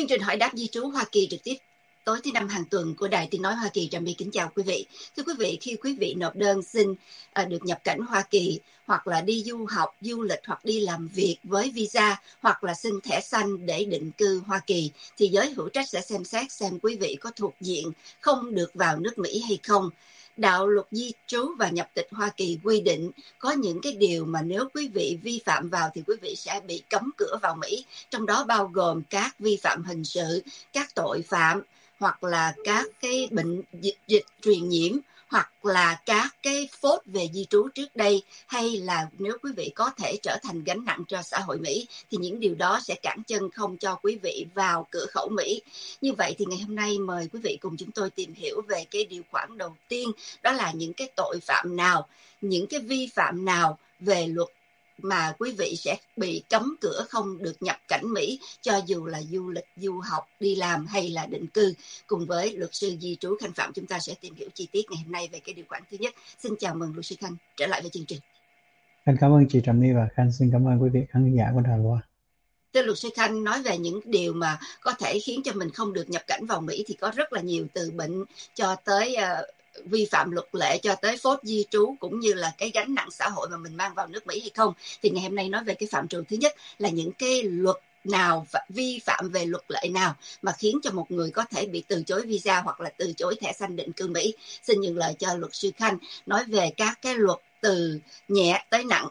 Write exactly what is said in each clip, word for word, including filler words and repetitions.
Chương trình hỏi đáp di trú Hoa Kỳ trực tiếp tối thứ năm hàng tuần của Đài Tiếng nói Hoa Kỳ trà my kính chào quý vị. Thưa quý vị, khi quý vị nộp đơn xin à, được nhập cảnh Hoa Kỳ hoặc là đi du học, du lịch hoặc đi làm việc với visa hoặc là xin thẻ xanh để định cư Hoa Kỳ thì giới hữu trách sẽ xem xét xem quý vị có thuộc diện không được vào nước Mỹ hay không. Đạo luật di trú và nhập tịch Hoa Kỳ quy định có những cái điều mà nếu quý vị vi phạm vào thì quý vị sẽ bị cấm cửa vào Mỹ, trong đó bao gồm các vi phạm hình sự, các tội phạm hoặc là các cái bệnh dịch, dịch truyền nhiễm hoặc là các cái phốt về di trú trước đây, hay là nếu quý vị có thể trở thành gánh nặng cho xã hội Mỹ thì những điều đó sẽ cản chân không cho quý vị vào cửa khẩu Mỹ. Như vậy thì ngày hôm nay mời quý vị cùng chúng tôi tìm hiểu về cái điều khoản đầu tiên, đó là những cái tội phạm nào, những cái vi phạm nào về luật mà quý vị sẽ bị cấm cửa không được nhập cảnh Mỹ, cho dù là du lịch, du học, đi làm hay là định cư. Cùng với luật sư di trú Khanh Phạm, chúng ta sẽ tìm hiểu chi tiết ngày hôm nay về cái điều khoản thứ nhất. Xin chào mừng luật sư Khanh trở lại với chương trình. Khanh cảm ơn chị Trà My và Khanh xin cảm ơn quý vị khán giả của Đài Loan. Thưa luật sư Khanh, nói về những điều mà có thể khiến cho mình không được nhập cảnh vào Mỹ thì có rất là nhiều, từ bệnh cho tới uh, vi phạm luật lệ, cho tới phốt di trú, cũng như là cái gánh nặng xã hội mà mình mang vào nước Mỹ hay không. Thì ngày hôm nay nói về cái phạm trù thứ nhất là những cái luật nào, vi phạm về luật lệ nào mà khiến cho một người có thể bị từ chối visa hoặc là từ chối thẻ xanh định cư Mỹ. Xin nhường lời cho luật sư Khanh nói về các cái luật từ nhẹ tới nặng.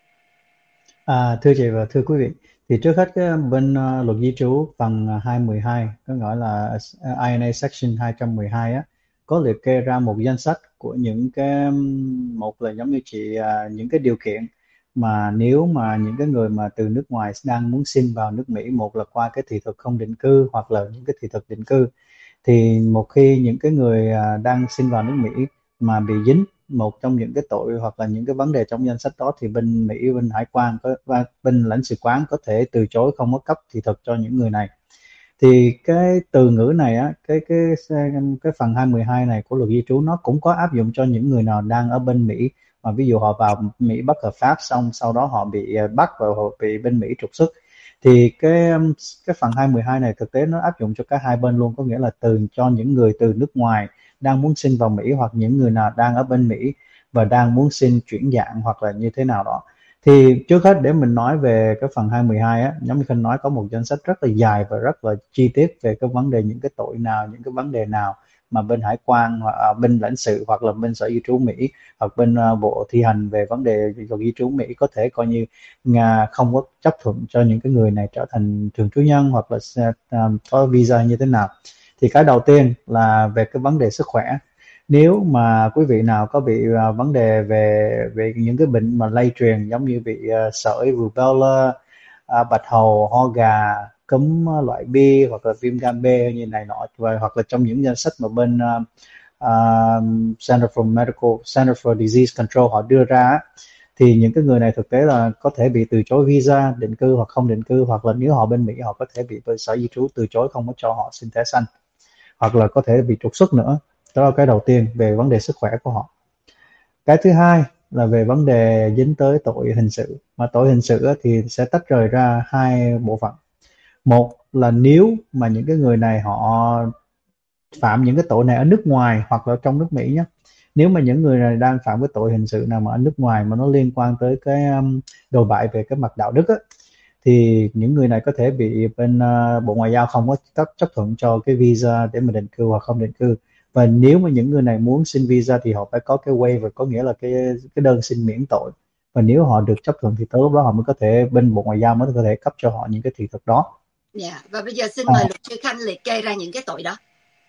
À, thưa chị và thưa quý vị, thì trước hết cái bên uh, luật di trú phần hai mười hai, có gọi là I N A Section hai mười hai á, có liệt kê ra một danh sách của những cái, một là giống như chị, uh, những cái điều kiện mà nếu mà những cái người mà từ nước ngoài đang muốn xin vào nước Mỹ, một là qua cái thị thực không định cư hoặc là những cái thị thực định cư, thì một khi những cái người uh, đang xin vào nước Mỹ mà bị dính một trong những cái tội hoặc là những cái vấn đề trong danh sách đó, thì bên Mỹ, bên hải quan có, và bên lãnh sự quán có thể từ chối không có cấp thị thực cho những người này. Thì cái từ ngữ này á, cái cái cái phần hai mười hai này của luật di trú nó cũng có áp dụng cho những người nào đang ở bên Mỹ, mà ví dụ họ vào Mỹ bất hợp pháp, xong sau đó họ bị bắt và họ bị bên Mỹ trục xuất, thì cái cái phần hai mười hai này thực tế nó áp dụng cho cả hai bên luôn, có nghĩa là từ cho những người từ nước ngoài đang muốn xin vào Mỹ hoặc những người nào đang ở bên Mỹ và đang muốn xin chuyển dạng hoặc là như thế nào đó. Thì trước hết để mình nói về cái phần hai mười hai á, nhóm mình nói có một danh sách rất là dài và rất là chi tiết về cái vấn đề những cái tội nào, những cái vấn đề nào mà bên hải quan hoặc à, bên lãnh sự hoặc là bên sở di trú Mỹ hoặc bên uh, bộ thi hành về vấn đề luật di trú Mỹ có thể coi như Nga không có chấp thuận cho những cái người này trở thành thường trú nhân hoặc là uh, có visa như thế nào. Thì cái đầu tiên là về cái vấn đề sức khỏe. Nếu mà quý vị nào có bị uh, vấn đề về về những cái bệnh mà lây truyền, giống như bị uh, sởi, rubella, uh, bạch hầu, ho gà, cúm loại B hoặc là viêm gan B như này nọ, và hoặc là trong những danh sách mà bên uh, uh, Center for Medical Center for Disease Control họ đưa ra, thì những cái người này thực tế là có thể bị từ chối visa định cư hoặc không định cư, hoặc là nếu họ bên Mỹ họ có thể bị bên sở di trú từ chối không có cho họ xin thẻ xanh, hoặc là có thể bị trục xuất nữa. Đó là cái đầu tiên về vấn đề sức khỏe của họ. Cái thứ hai là về vấn đề dính tới tội hình sự. Mà tội hình sự thì sẽ tách rời ra hai bộ phận. Một là nếu mà những cái người này họ phạm những cái tội này ở nước ngoài hoặc là trong nước Mỹ nhé. Nếu mà những người này đang phạm cái tội hình sự nào mà ở nước ngoài mà nó liên quan tới cái đồi bại về cái mặt đạo đức á, thì những người này có thể bị bên uh, Bộ Ngoại giao không có chấp, chấp thuận cho cái visa để mà định cư hoặc không định cư. Và nếu mà những người này muốn xin visa thì họ phải có cái waiver, có nghĩa là cái cái đơn xin miễn tội. Và nếu họ được chấp thuận thì tới lúc đó họ mới có thể, bên Bộ Ngoại giao mới có thể cấp cho họ những cái thị thực đó. Dạ, yeah. Và bây giờ xin à, mời luật sư Khanh liệt kê ra những cái tội đó.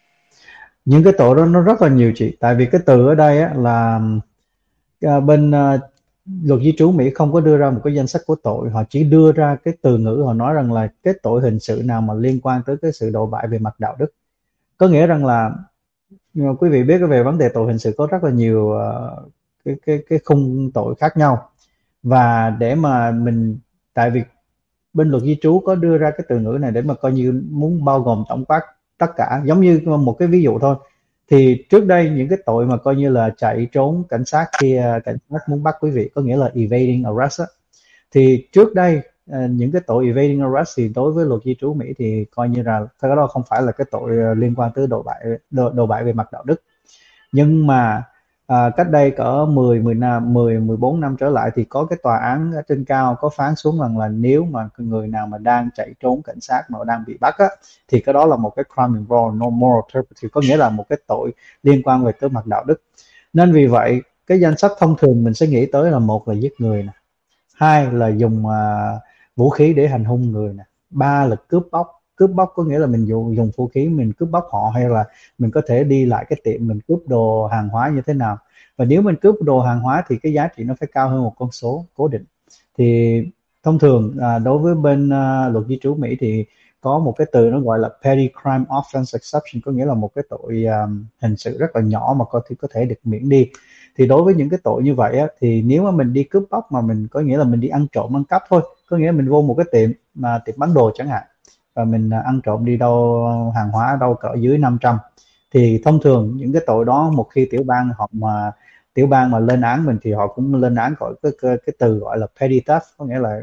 Những cái tội đó nó rất là nhiều chị. Tại vì cái từ ở đây á, là uh, bên uh, luật di trú Mỹ không có đưa ra một cái danh sách của tội, họ chỉ đưa ra cái từ ngữ, họ nói rằng là cái tội hình sự nào mà liên quan tới cái sự đồi bại về mặt đạo đức. Có nghĩa rằng là quý vị biết về vấn đề tội hình sự có rất là nhiều uh, cái cái cái khung tội khác nhau, và để mà mình, tại vì bên luật di trú có đưa ra cái từ ngữ này để mà coi như muốn bao gồm tổng quát tất cả. Giống như một cái ví dụ thôi, thì trước đây những cái tội mà coi như là chạy trốn cảnh sát khi uh, cảnh sát muốn bắt quý vị, có nghĩa là evading arrest á, thì trước đây uh, những cái tội evading arrest thì đối với luật di trú Mỹ thì coi như là cái đó không phải là cái tội liên quan tới đồi bại đồi, đồi bại về mặt đạo đức. Nhưng mà à, cách đây cỡ mười, mười năm, mười, mười bốn năm trở lại thì có cái tòa án trên cao có phán xuống rằng là nếu mà người nào mà đang chạy trốn cảnh sát mà đang bị bắt á, thì cái đó là một cái crime involving no moral turpitude, có nghĩa là một cái tội liên quan về tới mặt đạo đức. Nên vì vậy cái danh sách thông thường mình sẽ nghĩ tới là một là giết người nè, hai là dùng uh, vũ khí để hành hung người nè, ba là cướp bóc. Cướp bóc có nghĩa là mình dùng, dùng vũ khí mình cướp bóc họ, hay là mình có thể đi lại cái tiệm mình cướp đồ hàng hóa như thế nào. Và nếu mình cướp đồ hàng hóa thì cái giá trị nó phải cao hơn một con số cố định. Thì thông thường à, đối với bên à, luật di trú Mỹ thì có một cái từ nó gọi là petty crime offense exception, có nghĩa là một cái tội um, hình sự rất là nhỏ mà có thể có thể được miễn đi. Thì đối với những cái tội như vậy á, thì nếu mà mình đi cướp bóc mà mình có nghĩa là mình đi ăn trộm ăn cắp thôi, có nghĩa là mình vô một cái tiệm mà tiệm bán đồ chẳng hạn, và mình ăn trộm đi đâu hàng hóa đâu cỡ dưới năm trăm, thì thông thường những cái tội đó một khi tiểu bang họ mà tiểu bang mà lên án mình thì họ cũng lên án gọi cái, cái, cái từ gọi là petty theft, có nghĩa là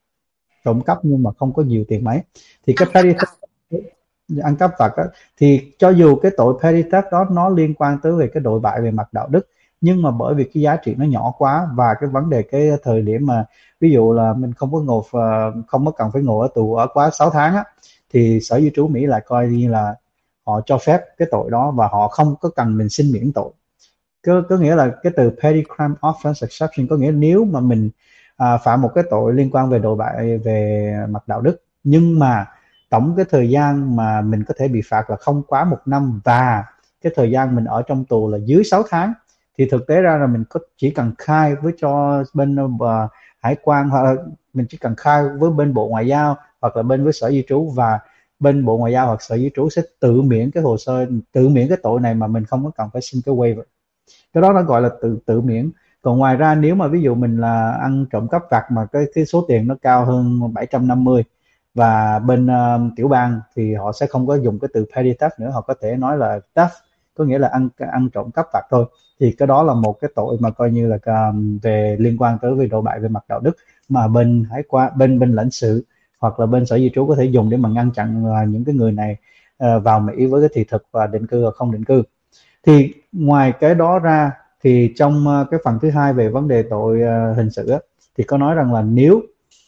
trộm cắp nhưng mà không có nhiều tiền mấy. Thì cái petty theft, ăn cắp vặt á, thì cho dù cái tội petty theft đó nó liên quan tới về cái đội bại về mặt đạo đức, nhưng mà bởi vì cái giá trị nó nhỏ quá và cái vấn đề cái thời điểm mà ví dụ là mình không có ngồi không có cần phải ngồi ở tù ở quá sáu tháng á, thì Sở Di trú Mỹ lại coi như là họ cho phép cái tội đó và họ không có cần mình xin miễn tội. Có, có nghĩa là cái từ petty crime offense exception có nghĩa nếu mà mình à, phạm một cái tội liên quan về đội bại về mặt đạo đức, nhưng mà tổng cái thời gian mà mình có thể bị phạt là không quá một năm và cái thời gian mình ở trong tù là dưới sáu tháng, thì thực tế ra là mình có chỉ cần khai với cho bên uh, hải quan, hoặc là mình chỉ cần khai với bên Bộ Ngoại giao hoặc là bên với Sở Di trú, và bên Bộ Ngoại giao hoặc Sở Di trú sẽ tự miễn cái hồ sơ, tự miễn cái tội này mà mình không có cần phải xin cái waiver. Cái đó nó gọi là tự tự miễn. Còn ngoài ra nếu mà ví dụ mình là ăn trộm cắp vặt mà cái cái số tiền nó cao hơn bảy trăm năm mươi và bên uh, tiểu bang thì họ sẽ không có dùng cái từ petty theft nữa, họ có thể nói là theft, có nghĩa là ăn ăn trộm cắp vặt thôi. Thì cái đó là một cái tội mà coi như là um, về liên quan tới về đổ bại về mặt đạo đức, mà bên hải quan, bên bên lãnh sự hoặc là bên Sở Di trú có thể dùng để mà ngăn chặn uh, những cái người này uh, vào Mỹ với cái thị thực và định cư và không định cư. Thì ngoài cái đó ra thì trong uh, cái phần thứ hai về vấn đề tội uh, hình sự á, thì có nói rằng là nếu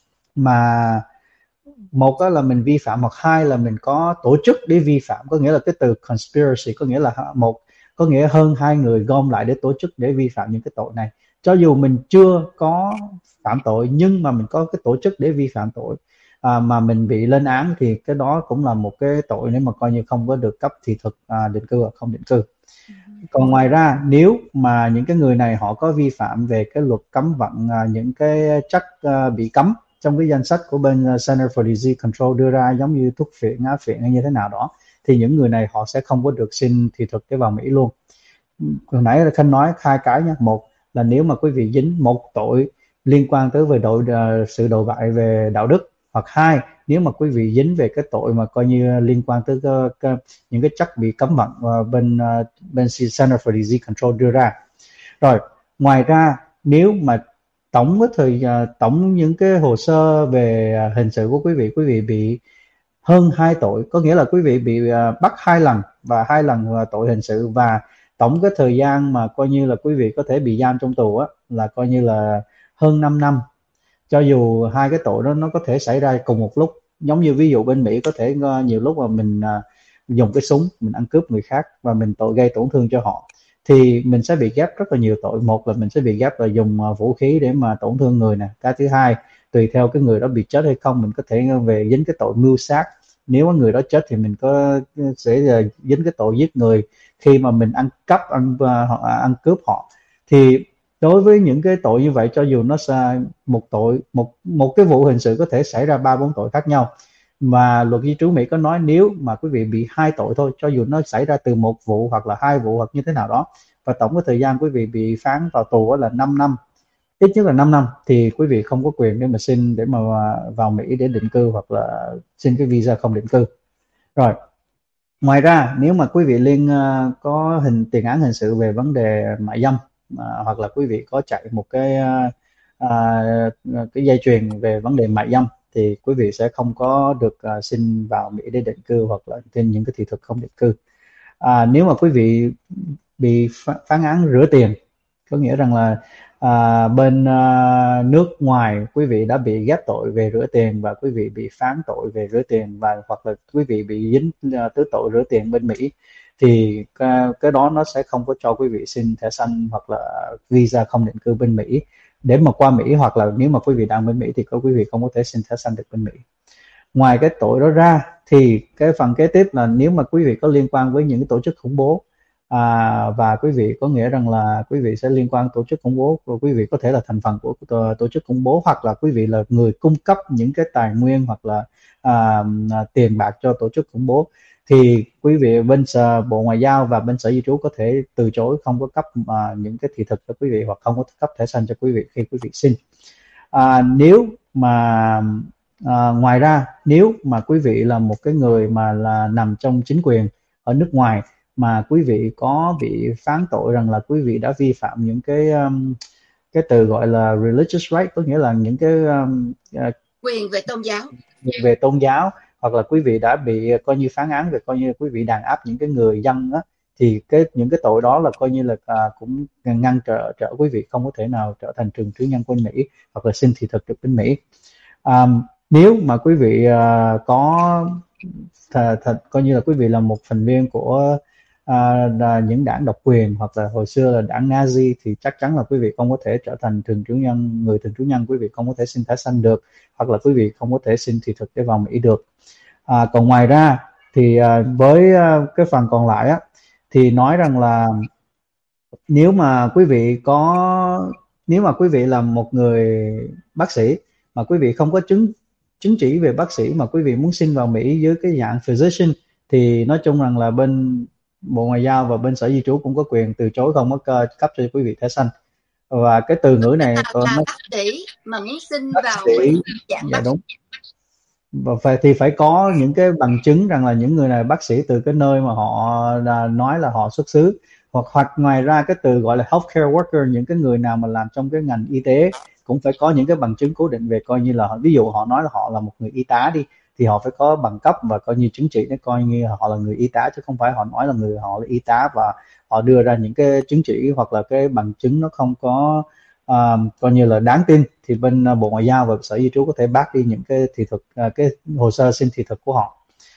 mà một là mình vi phạm, hoặc hai là mình có tổ chức để vi phạm, có nghĩa là cái từ conspiracy có nghĩa là một có nghĩa hơn hai người gom lại để tổ chức để vi phạm những cái tội này. Cho dù mình chưa có phạm tội nhưng mà mình có cái tổ chức để vi phạm tội à, mà mình bị lên án thì cái đó cũng là một cái tội nếu mà coi như không có được cấp thị thực à, định cư hoặc không định cư. Còn ngoài ra nếu mà những cái người này họ có vi phạm về cái luật cấm vận à, những cái chất à, bị cấm trong cái danh sách của bên Center for Disease Control đưa ra, giống như thuốc phiện, á phiện hay như thế nào đó, thì những người này họ sẽ không có được xin thị thực để vào Mỹ luôn. Hồi nãy là Khanh nói hai cái nhé. Một là nếu mà quý vị dính một tội liên quan tới về đội uh, sự đồi bại về đạo đức, hoặc hai nếu mà quý vị dính về cái tội mà coi như liên quan tới cái, cái, những cái chất bị cấm vận uh, bên uh, bên Center for Disease Control đưa ra. Rồi ngoài ra nếu mà tổng cái thời uh, tổng những cái hồ sơ về uh, hình sự của quý vị, quý vị bị hơn hai tội, có nghĩa là quý vị bị uh, bắt hai lần và hai lần uh, tội hình sự, và tổng cái thời gian mà coi như là quý vị có thể bị giam trong tù á là coi như là hơn năm năm. Cho dù hai cái tội đó nó có thể xảy ra cùng một lúc, giống như ví dụ bên Mỹ có thể uh, nhiều lúc mà mình uh, dùng cái súng mình ăn cướp người khác và mình tội gây tổn thương cho họ, thì mình sẽ bị ghép rất là nhiều tội. Một là mình sẽ bị ghép là dùng uh, vũ khí để mà tổn thương người nè. Cái thứ hai, tùy theo cái người đó bị chết hay không, mình có thể về dính cái tội mưu sát. Nếu mà người đó chết thì mình có sẽ dính cái tội giết người khi mà mình ăn cắp, ăn uh, ăn cướp họ. Thì đối với những cái tội như vậy, cho dù nó sẽ một tội một một cái vụ hình sự có thể xảy ra ba bốn tội khác nhau, mà luật di trú Mỹ có nói nếu mà quý vị bị hai tội thôi, cho dù nó xảy ra từ một vụ hoặc là hai vụ hoặc như thế nào đó, và tổng cái thời gian quý vị bị phán vào tù là năm năm, ít nhất là năm năm, thì quý vị không có quyền để mà xin để mà vào Mỹ để định cư hoặc là xin cái visa không định cư. Rồi ngoài ra nếu mà quý vị liên uh, có hình tiền án hình sự về vấn đề mại dâm, uh, hoặc là quý vị có chạy một cái uh, uh, cái dây chuyền về vấn đề mại dâm, thì quý vị sẽ không có được uh, xin vào Mỹ để định cư hoặc là trên những cái thị thực không định cư. À, nếu mà quý vị bị phán án rửa tiền, có nghĩa rằng là à, bên à, nước ngoài quý vị đã bị ghép tội về rửa tiền và quý vị bị phán tội về rửa tiền, và hoặc là quý vị bị dính uh, tới tội rửa tiền bên Mỹ, thì cái, cái đó nó sẽ không có cho quý vị xin thẻ xanh hoặc là visa không định cư bên Mỹ để mà qua Mỹ, hoặc là nếu mà quý vị đang bên Mỹ thì có quý vị không có thể xin thẻ xanh được bên Mỹ. Ngoài cái tội đó ra thì cái phần kế tiếp là nếu mà quý vị có liên quan với những cái tổ chức khủng bố, à, và quý vị có nghĩa rằng là quý vị sẽ liên quan tổ chức khủng bố, và quý vị có thể là thành phần của tổ, tổ chức khủng bố, hoặc là quý vị là người cung cấp những cái tài nguyên hoặc là à, tiền bạc cho tổ chức khủng bố, thì quý vị bên sở, Bộ Ngoại giao và bên Sở Di trú có thể từ chối không có cấp à, những cái thị thực cho quý vị, hoặc không có cấp thẻ xanh cho quý vị khi quý vị xin. À, nếu mà À, ngoài ra nếu mà quý vị là một cái người mà là nằm trong chính quyền ở nước ngoài mà quý vị có bị phán tội rằng là quý vị đã vi phạm những cái um, cái từ gọi là religious right, có nghĩa là những cái um, uh, quyền về tôn giáo về tôn giáo, hoặc là quý vị đã bị coi như phán án về coi như quý vị đàn áp những cái người dân á, thì cái những cái tội đó là coi như là à, cũng ngăn trở trở quý vị không có thể nào trở thành thường trú nhân bên Mỹ hoặc là xin thị thực được bên Mỹ. À, nếu mà quý vị uh, có thật, thật coi như là quý vị là một thành viên của uh, những đảng độc quyền hoặc là hồi xưa là đảng Nazi, thì chắc chắn là quý vị không có thể trở thành thường trú nhân, người thường trú nhân, quý vị không có thể xin thẻ xanh được, hoặc là quý vị không có thể xin thị thực để vào Mỹ được. À, còn ngoài ra thì uh, với uh, cái phần còn lại á, thì nói rằng là nếu mà quý vị có nếu mà quý vị là một người bác sĩ mà quý vị không có chứng chứng chỉ về bác sĩ mà quý vị muốn xin vào Mỹ dưới cái dạng physician, thì nói chung rằng là bên Bộ Ngoại giao và bên Sở Di trú cũng có quyền từ chối không có cấp cho quý vị thẻ xanh. Và cái từ ngữ này là, có là nó, bác sĩ mà muốn xin bác vào sĩ, Mỹ dạng dạ bác đúng, và phải thì phải có những cái bằng chứng rằng là những người này bác sĩ từ cái nơi mà họ là nói là họ xuất xứ, hoặc hoặc ngoài ra cái từ gọi là healthcare worker, những cái người nào mà làm trong cái ngành y tế cũng phải có những cái bằng chứng cố định về coi như là, ví dụ họ nói là họ là một người y tá đi, thì họ phải có bằng cấp và coi như chứng chỉ để coi như họ là người y tá, chứ không phải họ nói là người họ là y tá và họ đưa ra những cái chứng chỉ hoặc là cái bằng chứng nó không có uh, coi như là đáng tin, thì bên uh, Bộ Ngoại giao và Sở Di trú có thể bác đi những cái thị thực, uh, cái hồ sơ xin thị thực của họ.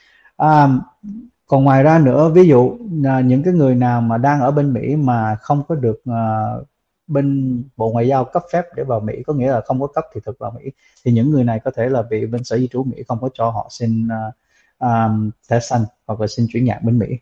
Uh, còn ngoài ra nữa, ví dụ uh, những cái người nào mà đang ở bên Mỹ mà không có được uh, bên Bộ Ngoại giao cấp phép để vào Mỹ, có nghĩa là không có cấp thị thực vào Mỹ, thì những người này có thể là bị bên Sở Di trú Mỹ không có cho họ xin uh, um, thẻ xanh hoặc là xin chuyển nhượng bên Mỹ.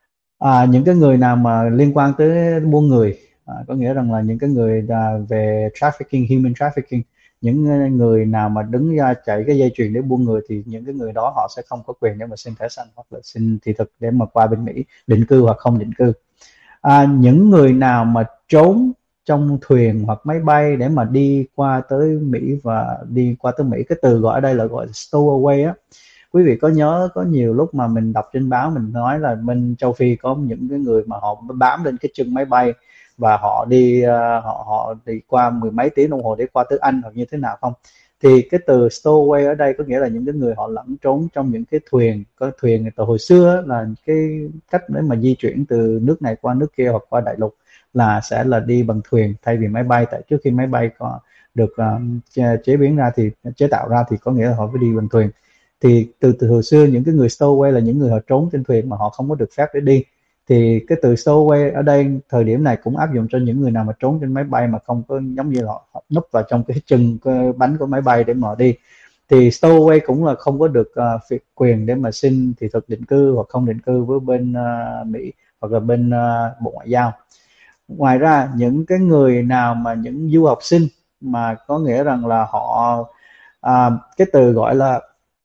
À, những cái người nào mà liên quan tới buôn người, à, có nghĩa rằng là những cái người à, về trafficking, human trafficking, những người nào mà đứng ra chạy cái dây chuyền để buôn người, thì những cái người đó họ sẽ không có quyền để mà xin thẻ xanh hoặc là xin thị thực để mà qua bên Mỹ định cư hoặc không định cư. À, những người nào mà trốn trong thuyền hoặc máy bay để mà đi qua tới Mỹ và đi qua tới Mỹ, cái từ gọi ở đây là gọi là stowaway á. Quý vị có nhớ có nhiều lúc mà mình đọc trên báo mình nói là bên châu Phi có những cái người mà họ bám lên cái chân máy bay và họ đi uh, họ họ đi qua mười mấy tiếng đồng hồ để qua tới Anh hoặc như thế nào không? Thì cái từ stowaway ở đây có nghĩa là những cái người họ lẫn trốn trong những cái thuyền, có thuyền từ hồi xưa là cái cách để mà di chuyển từ nước này qua nước kia hoặc qua đại lục là sẽ là đi bằng thuyền thay vì máy bay, tại trước khi máy bay có được uh, chế biến ra thì chế tạo ra thì có nghĩa là họ phải đi bằng thuyền. Thì từ từ hồi xưa những cái người stowaway là những người họ trốn trên thuyền mà họ không có được phép để đi, thì cái từ stowaway ở đây thời điểm này cũng áp dụng cho những người nào mà trốn trên máy bay mà không có, giống như là họ, họ núp vào trong cái chân cái bánh của máy bay để mà đi, thì stowaway cũng là không có được uh, quyền để mà xin thị thực định cư hoặc không định cư với bên uh, Mỹ hoặc là bên uh, Bộ Ngoại giao. Ngoài ra những cái người nào mà những du học sinh mà có nghĩa rằng là họ uh, cái từ gọi là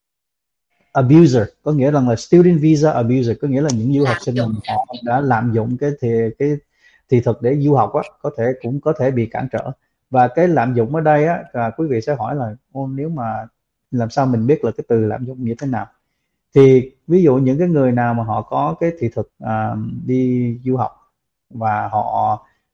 abuser, có nghĩa rằng là student visa abuser, có nghĩa là những du học sinh mà họ đã lạm dụng cái thì cái thị thực để du học á, có thể cũng có thể bị cản trở. Và cái lạm dụng ở đây á, là quý vị sẽ hỏi là ô, nếu mà làm sao mình biết là cái từ lạm dụng như thế nào? Thì ví dụ những cái người nào mà họ có cái thị thực uh, đi du học và họ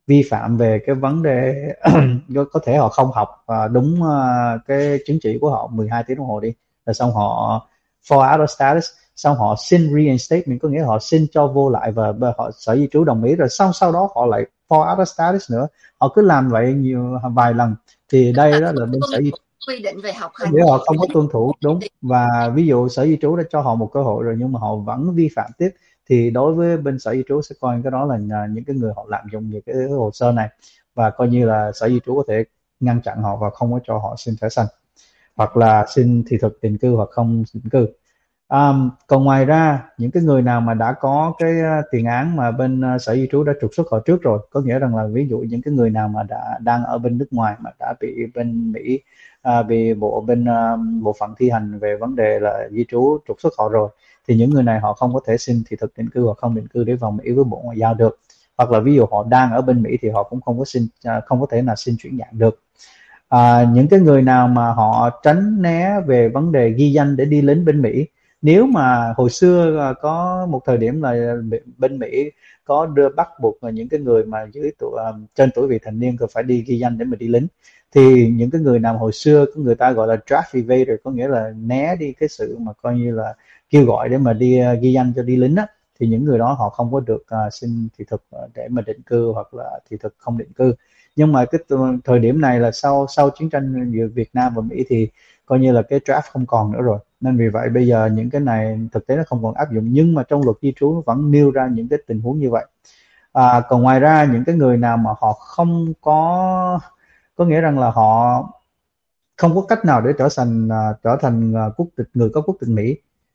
vi phạm về cái vấn đề có thể họ không học uh, đúng uh, cái chứng chỉ của họ mười hai tiếng đồng hồ đi, rồi xong họ fall out of status, xong họ xin reinstatement, có nghĩa họ xin cho vô lại và, và họ sở di trú đồng ý, rồi sau sau đó họ lại fall out of status nữa, họ cứ làm vậy nhiều vài lần. Thì đây đó là bên sở di quy định về học hành, để họ không có tuân thủ đúng, và ví dụ sở di trú đã cho họ một cơ hội rồi nhưng mà họ vẫn vi phạm tiếp, thì đối với bên sở di trú sẽ coi cái đó là những cái người họ lạm dụng về cái hồ sơ này, và coi như là sở di trú có thể ngăn chặn họ và không có cho họ xin thẻ xanh, hoặc là xin thị thực định cư hoặc không định cư. Um, còn ngoài ra những cái người nào mà đã có cái uh, tiền án mà bên uh, sở di trú đã trục xuất họ trước rồi, có nghĩa rằng là ví dụ những cái người nào mà đã đang ở bên nước ngoài mà đã bị bên Mỹ uh, bị bộ bên uh, bộ phận thi hành về vấn đề là di trú trục xuất họ rồi, thì những người này họ không có thể xin thị thực định cư hoặc không định cư để vào Mỹ với Bộ Ngoại giao được, hoặc là ví dụ họ đang ở bên Mỹ thì họ cũng không có xin uh, không có thể nào xin chuyển dạng được. À, những cái người nào mà họ tránh né về vấn đề ghi danh để đi lính bên Mỹ, nếu mà hồi xưa có một thời điểm là bên Mỹ có đưa bắt buộc là những cái người mà dưới tuổi trên tuổi vị thành niên cần phải đi ghi danh để mà đi lính, thì những cái người nào hồi xưa người ta gọi là draft evader, có nghĩa là né đi cái sự mà coi như là kêu gọi để mà đi ghi danh cho đi lính á, thì những người đó họ không có được uh, xin thị thực để mà định cư hoặc là thị thực không định cư. Nhưng mà cái thời điểm này là sau sau chiến tranh giữa Việt Nam và Mỹ thì coi như là cái draft không còn nữa rồi, nên vì vậy bây giờ những cái này thực tế nó không còn áp dụng, nhưng mà trong luật di trú nó vẫn nêu ra những cái tình huống như vậy. À, còn ngoài ra những cái người nào mà họ không có có nghĩa rằng là họ không có cách nào để trở thành uh, trở thành uh, quốc tịch người có quốc tịch Mỹ,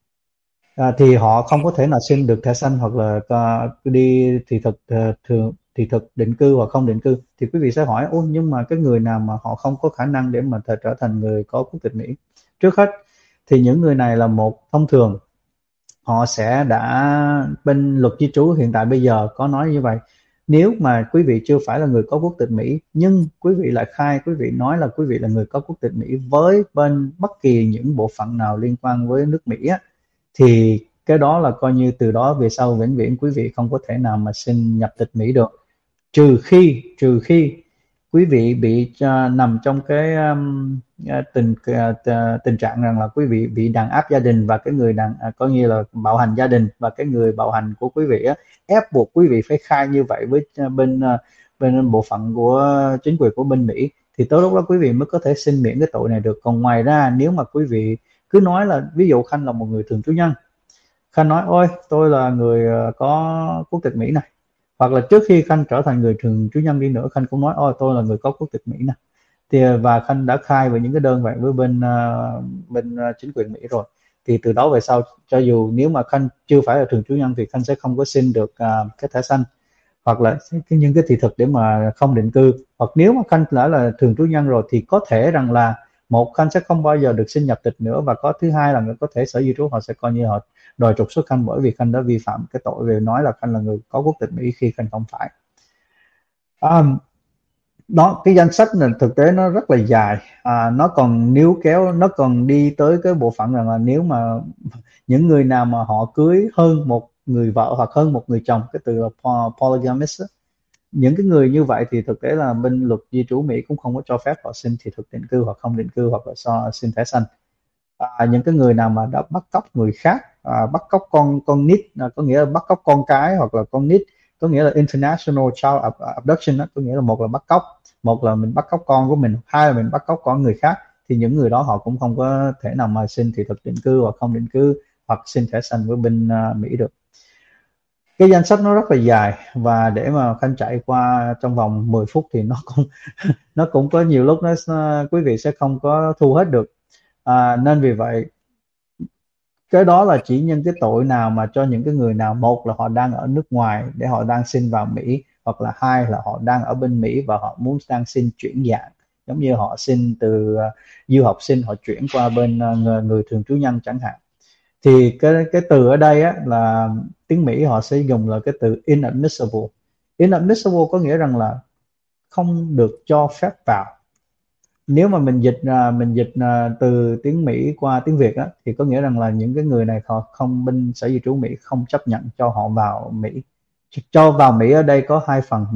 à, thì họ không có thể nào xin được thẻ xanh hoặc là uh, đi thị thực uh, thường thị thực định cư hoặc không định cư. Thì quý vị sẽ hỏi, ô nhưng mà cái người nào mà họ không có khả năng để mà trở thành người có quốc tịch Mỹ? Trước hết thì những người này là một, thông thường họ sẽ đã, bên luật di trú hiện tại bây giờ có nói như vậy, nếu mà quý vị chưa phải là người có quốc tịch Mỹ nhưng quý vị lại khai quý vị nói là quý vị là người có quốc tịch Mỹ với bên bất kỳ những bộ phận nào liên quan với nước Mỹ á, thì cái đó là coi như từ đó về sau vĩnh viễn quý vị không có thể nào mà xin nhập tịch Mỹ được, trừ khi trừ khi quý vị bị uh, nằm trong cái um, tình uh, tình trạng rằng là quý vị bị đàn áp gia đình, và cái người đàn uh, có như là bạo hành gia đình, và cái người bạo hành của quý vị á, ép buộc quý vị phải khai như vậy với uh, bên uh, bên bộ phận của chính quyền của bên Mỹ, thì tới lúc đó quý vị mới có thể xin miễn cái tội này được. Còn ngoài ra nếu mà quý vị cứ nói là, ví dụ Khanh là một người thường trú nhân, Khanh nói ôi tôi là người uh, có quốc tịch Mỹ này, hoặc là trước khi Khanh trở thành người thường trú nhân đi nữa, Khanh cũng nói ôi tôi là người có quốc tịch Mỹ nè, thì và Khanh đã khai về những cái đơn vậy với bên uh, bên uh, chính quyền Mỹ rồi, thì từ đó về sau cho dù nếu mà Khanh chưa phải là thường trú nhân thì Khanh sẽ không có xin được uh, cái thẻ xanh hoặc là những cái thị thực để mà không định cư. Hoặc nếu mà Khanh đã là thường trú nhân rồi thì có thể rằng là một, Khanh sẽ không bao giờ được xin nhập tịch nữa, và có thứ hai là có thể sở di trú họ sẽ coi như họ đòi trục xuất Khanh bởi vì Khanh đã vi phạm cái tội về nói là Khanh là người có quốc tịch Mỹ khi Khanh không phải. À, đó, cái danh sách này thực tế nó rất là dài, à, nó còn níu kéo, nó còn đi tới cái bộ phận rằng là nếu mà những người nào mà họ cưới hơn một người vợ hoặc hơn một người chồng, cái từ là polygamist, những cái người như vậy thì thực tế là bên luật di trú Mỹ cũng không có cho phép họ xin thị thực định cư hoặc không định cư hoặc là so, xin thẻ xanh. À, những cái người nào mà đã bắt cóc người khác, à, bắt cóc con con nít, à, có nghĩa là bắt cóc con cái hoặc là con nít, có nghĩa là international child abduction đó, có nghĩa là một là bắt cóc, một là mình bắt cóc con của mình, hai là mình bắt cóc con người khác, thì những người đó họ cũng không có thể nào mà xin thị thực định cư hoặc không định cư hoặc xin thẻ xanh với bên uh, Mỹ được. Cái danh sách nó rất là dài, và để mà Khanh chạy qua trong vòng mười phút thì nó cũng nó cũng có nhiều lúc nó, nó quý vị sẽ không có thu hết được. À, nên vì vậy cái đó là chỉ những cái tội nào mà cho những cái người nào, một là họ đang ở nước ngoài để họ đang xin vào Mỹ, hoặc là hai là họ đang ở bên Mỹ và họ muốn đang xin chuyển dạng, giống như họ xin từ uh, du học sinh họ chuyển qua bên uh, người, người thường trú nhân chẳng hạn. Thì cái cái từ ở đây á, là tiếng Mỹ họ sẽ dùng là cái từ inadmissible. Inadmissible có nghĩa rằng là không được cho phép vào. Nếu mà mình dịch mình dịch từ tiếng Mỹ qua tiếng Việt á, thì có nghĩa rằng là những cái người này họ không, bên sở di trú Mỹ không chấp nhận cho họ vào Mỹ. Cho vào Mỹ ở đây có hai phần. Một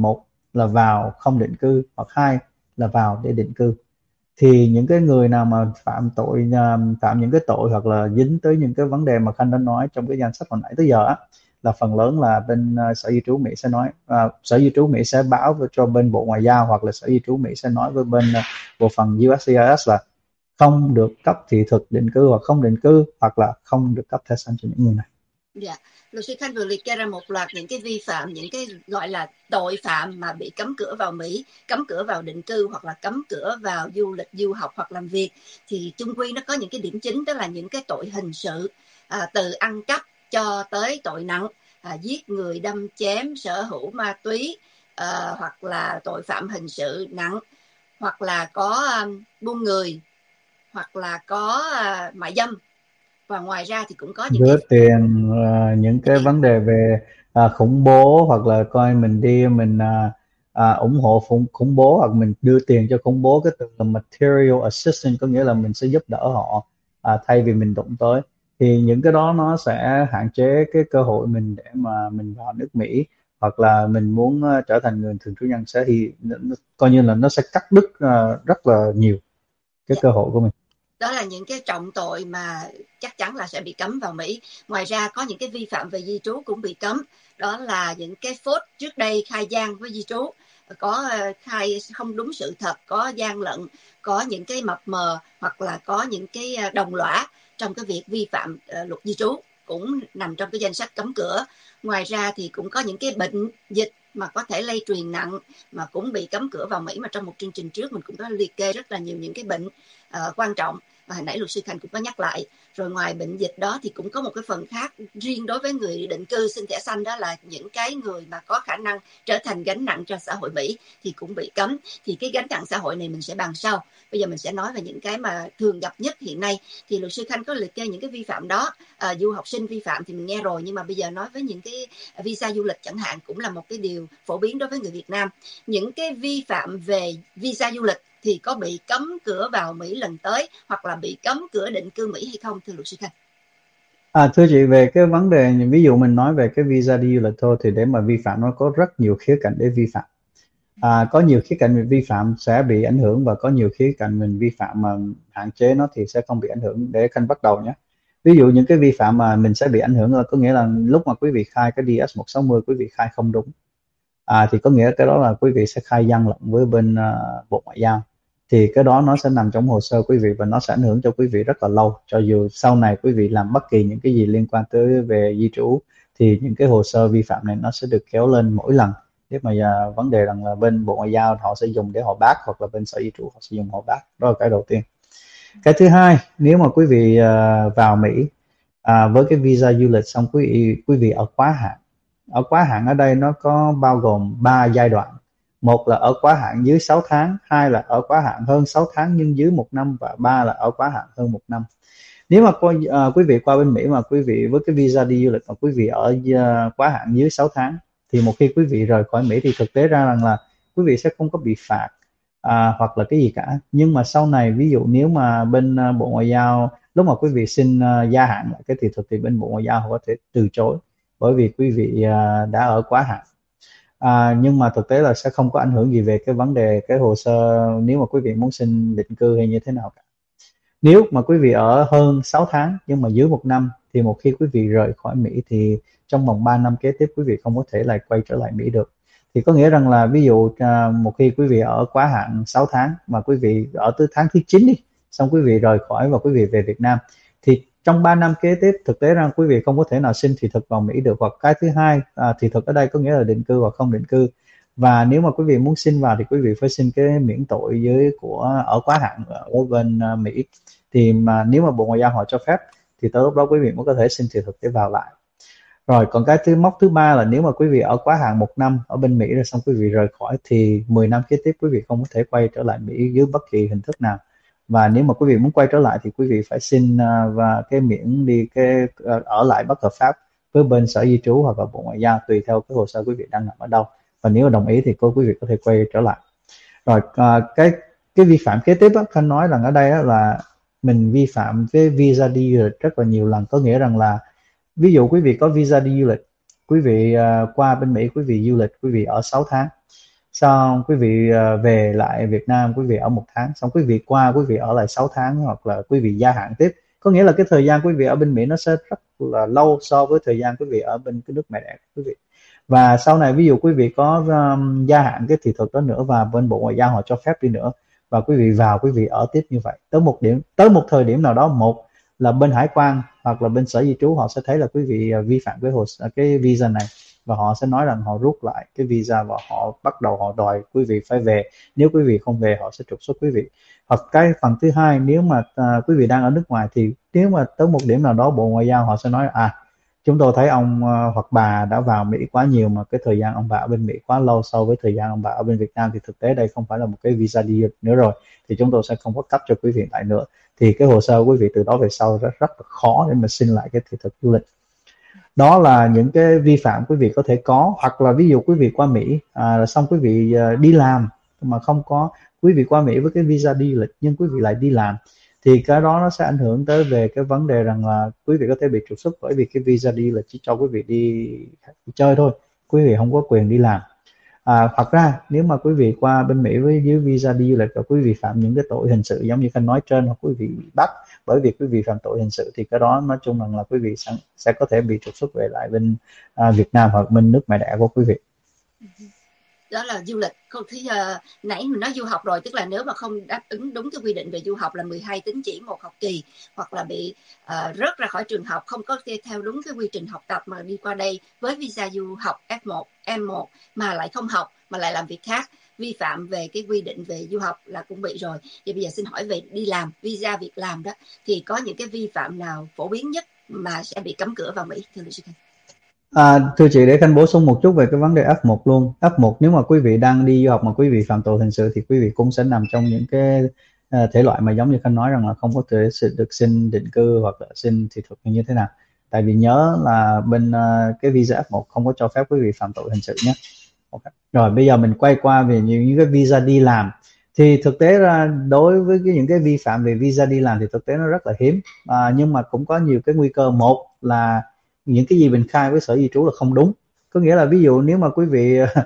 là vào không định cư, hoặc hai là vào để định cư. Thì những cái người nào mà phạm tội phạm những cái tội hoặc là dính tới những cái vấn đề mà Khanh đã nói trong cái danh sách hồi nãy tới giờ á, là phần lớn là bên uh, Sở Di trú Mỹ sẽ nói, uh, Sở Di trú Mỹ sẽ báo cho bên Bộ Ngoại giao, hoặc là Sở Di trú Mỹ sẽ nói với bên uh, bộ phận u ét xê i ét là không được cấp thị thực định cư hoặc không định cư, hoặc là không được cấp thẻ xanh cho những người này. Dạ, luật sư Khanh vừa liệt kê ra một loạt những cái vi phạm, những cái gọi là tội phạm mà bị cấm cửa vào Mỹ, cấm cửa vào định cư, hoặc là cấm cửa vào du lịch, du học hoặc làm việc. Thì chung quy nó có những cái điểm chính, đó là những cái tội hình sự, à, từ ăn cắp cho tới tội nặng, à, giết người, đâm chém, sở hữu ma túy, à, hoặc là tội phạm hình sự nặng, hoặc là có um, buôn người, hoặc là có uh, mại dâm. Và ngoài ra thì cũng có những Rửa cái tiền, uh, những cái vấn đề về uh, khủng bố, hoặc là coi mình đi mình uh, uh, ủng hộ khủng, khủng bố, hoặc mình đưa tiền cho khủng bố. Cái từ là material assistance có nghĩa là mình sẽ giúp đỡ họ uh, thay vì mình đụng tới. Thì những cái đó nó sẽ hạn chế cái cơ hội mình để mà mình vào nước Mỹ, hoặc là mình muốn uh, trở thành người thường trú nhân sẽ thì coi như là nó sẽ cắt đứt uh, rất là nhiều cái yeah. cơ hội của mình. Đó là những cái trọng tội mà chắc chắn là sẽ bị cấm vào Mỹ. Ngoài ra có những cái vi phạm về di trú cũng bị cấm. Đó là những cái phốt trước đây khai gian với di trú, có khai không đúng sự thật, có gian lận, có những cái mập mờ, hoặc là có những cái đồng lõa trong cái việc vi phạm uh, luật di trú, cũng nằm trong cái danh sách cấm cửa. Ngoài ra thì cũng có những cái bệnh dịch mà có thể lây truyền nặng mà cũng bị cấm cửa vào Mỹ, mà trong một chương trình trước mình cũng có liệt kê rất là nhiều những cái bệnh uh, quan trọng và hồi nãy luật sư Khanh cũng có nhắc lại. Rồi ngoài bệnh dịch đó thì cũng có một cái phần khác riêng đối với người định cư xin thẻ xanh, đó là những cái người mà có khả năng trở thành gánh nặng cho xã hội Mỹ thì cũng bị cấm. Thì cái gánh nặng xã hội này mình sẽ bàn sau. Bây giờ mình sẽ nói về những cái mà thường gặp nhất hiện nay. Thì luật sư Khanh có liệt kê những cái vi phạm đó. À, du học sinh vi phạm thì mình nghe rồi, nhưng mà bây giờ nói với những cái visa du lịch chẳng hạn, cũng là một cái điều phổ biến đối với người Việt Nam. Những cái vi phạm về visa du lịch thì có bị cấm cửa vào Mỹ lần tới, hoặc là bị cấm cửa định cư Mỹ hay không, thưa luật sư Khanh? À, thưa chị, về cái vấn đề, ví dụ mình nói về cái visa đi du lịch thôi, thì để mà vi phạm nó có rất nhiều khía cạnh để vi phạm. À, có nhiều khía cạnh mình vi phạm sẽ bị ảnh hưởng, và có nhiều khía cạnh mình vi phạm mà hạn chế nó thì sẽ không bị ảnh hưởng. Để Khanh bắt đầu nhé. Ví dụ những cái vi phạm mà mình sẽ bị ảnh hưởng là có nghĩa là lúc mà quý vị khai cái D S một sáu không quý vị khai không đúng. À, thì có nghĩa cái đó là quý vị sẽ khai gian lận với bên uh, Bộ Ngoại giao. Thì cái đó nó sẽ nằm trong hồ sơ quý vị, và nó sẽ ảnh hưởng cho quý vị rất là lâu. Cho dù sau này quý vị làm bất kỳ những cái gì liên quan tới về di trú, thì những cái hồ sơ vi phạm này nó sẽ được kéo lên mỗi lần. Nếu mà uh, vấn đề rằng là bên Bộ Ngoại giao họ sẽ dùng để họ bác, hoặc là bên Sở Di trú họ sẽ dùng họ bác. Đó là cái đầu tiên. Cái thứ hai, nếu mà quý vị uh, vào Mỹ uh, với cái visa du lịch, xong quý vị, quý vị ở quá hạn. Ở quá hạn ở đây nó có bao gồm ba giai đoạn. Một là ở quá hạn dưới sáu tháng, hai là ở quá hạn hơn sáu tháng nhưng dưới một năm, và ba là ở quá hạn hơn một năm. Nếu mà có, uh, quý vị qua bên Mỹ mà quý vị với cái visa đi du lịch mà quý vị ở uh, quá hạn dưới sáu tháng, thì một khi quý vị rời khỏi Mỹ thì thực tế ra rằng là quý vị sẽ không có bị phạt uh, hoặc là cái gì cả. Nhưng mà sau này, ví dụ nếu mà bên uh, Bộ Ngoại giao lúc mà quý vị xin uh, gia hạn lại cái thị thực, thì bên Bộ Ngoại giao họ có thể từ chối, bởi vì quý vị uh, đã ở quá hạn. À, nhưng mà thực tế là sẽ không có ảnh hưởng gì về cái vấn đề cái hồ sơ nếu mà quý vị muốn xin định cư hay như thế nào cả. Nếu mà quý vị ở hơn sáu tháng nhưng mà dưới một năm, thì một khi quý vị rời khỏi Mỹ thì trong vòng ba năm kế tiếp quý vị không có thể lại quay trở lại Mỹ được. Thì có nghĩa rằng là ví dụ một khi quý vị ở quá hạn sáu tháng mà quý vị ở tới tháng thứ chín đi, xong quý vị rời khỏi và quý vị về Việt Nam, thì trong ba năm kế tiếp thực tế ra quý vị không có thể nào xin thị thực vào Mỹ được. Hoặc cái thứ hai, à, thị thực ở đây có nghĩa là định cư hoặc không định cư. Và nếu mà quý vị muốn xin vào thì quý vị phải xin cái miễn tội với của ở quá hạn ở bên uh, Mỹ. Thì mà nếu mà Bộ Ngoại giao họ cho phép thì tới lúc đó quý vị mới có thể xin thị thực để vào lại. Rồi còn cái thứ mốc thứ ba là nếu mà quý vị ở quá hạn một năm ở bên Mỹ rồi xong quý vị rời khỏi, thì mười năm kế tiếp quý vị không có thể quay trở lại Mỹ dưới bất kỳ hình thức nào. Và nếu mà quý vị muốn quay trở lại thì quý vị phải xin uh, và cái miễn đi cái uh, ở lại bất hợp pháp với bên Sở Di trú hoặc là Bộ Ngoại giao, tùy theo cái hồ sơ quý vị đang nằm ở đâu. Và nếu mà đồng ý thì cô quý vị có thể quay trở lại. Rồi uh, cái cái vi phạm kế tiếp đó, Khanh nói rằng ở đây đó là mình vi phạm cái visa đi du lịch rất là nhiều lần. Có nghĩa rằng là ví dụ quý vị có visa đi du lịch, quý vị uh, qua bên Mỹ quý vị du lịch, quý vị ở sáu tháng, xong quý vị uh, về lại Việt Nam, quý vị ở một tháng, xong quý vị qua quý vị ở lại sáu tháng, hoặc là quý vị gia hạn tiếp. Có nghĩa là cái thời gian quý vị ở bên Mỹ nó sẽ rất là lâu so với thời gian quý vị ở bên cái nước mẹ đẻ của quý vị. Và sau này ví dụ quý vị có um, gia hạn cái thị thực đó nữa và bên Bộ Ngoại giao họ cho phép đi nữa, và quý vị vào quý vị ở tiếp như vậy tới một điểm tới một thời điểm nào đó, một là bên hải quan hoặc là bên sở di trú họ sẽ thấy là quý vị vi phạm cái hồ cái visa này, và họ sẽ nói rằng họ rút lại cái visa và họ bắt đầu họ đòi quý vị phải về. Nếu quý vị không về họ sẽ trục xuất quý vị. Hoặc cái phần thứ hai, nếu mà uh, quý vị đang ở nước ngoài thì nếu mà tới một điểm nào đó Bộ Ngoại giao họ sẽ nói à chúng tôi thấy ông uh, hoặc bà đã vào Mỹ quá nhiều, mà cái thời gian ông bà ở bên Mỹ quá lâu so với thời gian ông bà ở bên Việt Nam, thì thực tế đây không phải là một cái visa đi nữa rồi, thì chúng tôi sẽ không có cấp cho quý vị lại nữa. Thì cái hồ sơ quý vị từ đó về sau rất rất là khó để mà xin lại cái thị thực du lịch. Đó là những cái vi phạm quý vị có thể có. Hoặc là ví dụ quý vị qua Mỹ à, xong quý vị à, đi làm mà không có, quý vị qua Mỹ với cái visa đi lịch nhưng quý vị lại đi làm, thì cái đó nó sẽ ảnh hưởng tới về cái vấn đề rằng là quý vị có thể bị trục xuất, bởi vì cái visa đi lịch chỉ cho quý vị đi, đi chơi thôi, quý vị không có quyền đi làm. À, hoặc ra nếu mà quý vị qua bên Mỹ với dưới visa đi du lịch và quý vị phạm những cái tội hình sự giống như Khanh nói trên, hoặc quý vị bị bắt bởi vì quý vị phạm tội hình sự, thì cái đó nói chung rằng là quý vị sẽ, sẽ có thể bị trục xuất về lại bên à, Việt Nam hoặc bên nước mẹ đẻ của quý vị. Đó là du lịch. Không, thứ giờ nãy mình nói du học rồi, tức là nếu mà không đáp ứng đúng cái quy định về du học là mười hai tín chỉ một học kỳ, hoặc là bị uh, rớt ra khỏi trường học, không có theo đúng cái quy trình học tập mà đi qua đây với visa du học F một, M một mà lại không học mà lại làm việc khác, vi phạm về cái quy định về du học là cũng bị rồi. Vậy bây giờ xin hỏi về đi làm, visa việc làm đó, thì có những cái vi phạm nào phổ biến nhất mà sẽ bị cấm cửa vào Mỹ, thưa luật sư Khanh? À, thưa chị, để Khanh bổ sung một chút về cái vấn đề F một luôn. F một nếu mà quý vị đang đi du học mà quý vị phạm tội hình sự thì quý vị cũng sẽ nằm trong những cái uh, thể loại mà giống như Khanh nói rằng là không có thể được xin định cư hoặc là xin thị thực như thế nào. Tại vì nhớ là bên uh, cái visa F một không có cho phép quý vị phạm tội hình sự nhé. Okay. Rồi bây giờ mình quay qua về những, những cái visa đi làm. Thì thực tế ra đối với cái, những cái vi phạm về visa đi làm thì thực tế nó rất là hiếm, à, nhưng mà cũng có nhiều cái nguy cơ. Một là những cái gì mình khai với sở di trú là không đúng. Có nghĩa là ví dụ nếu mà quý vị uh,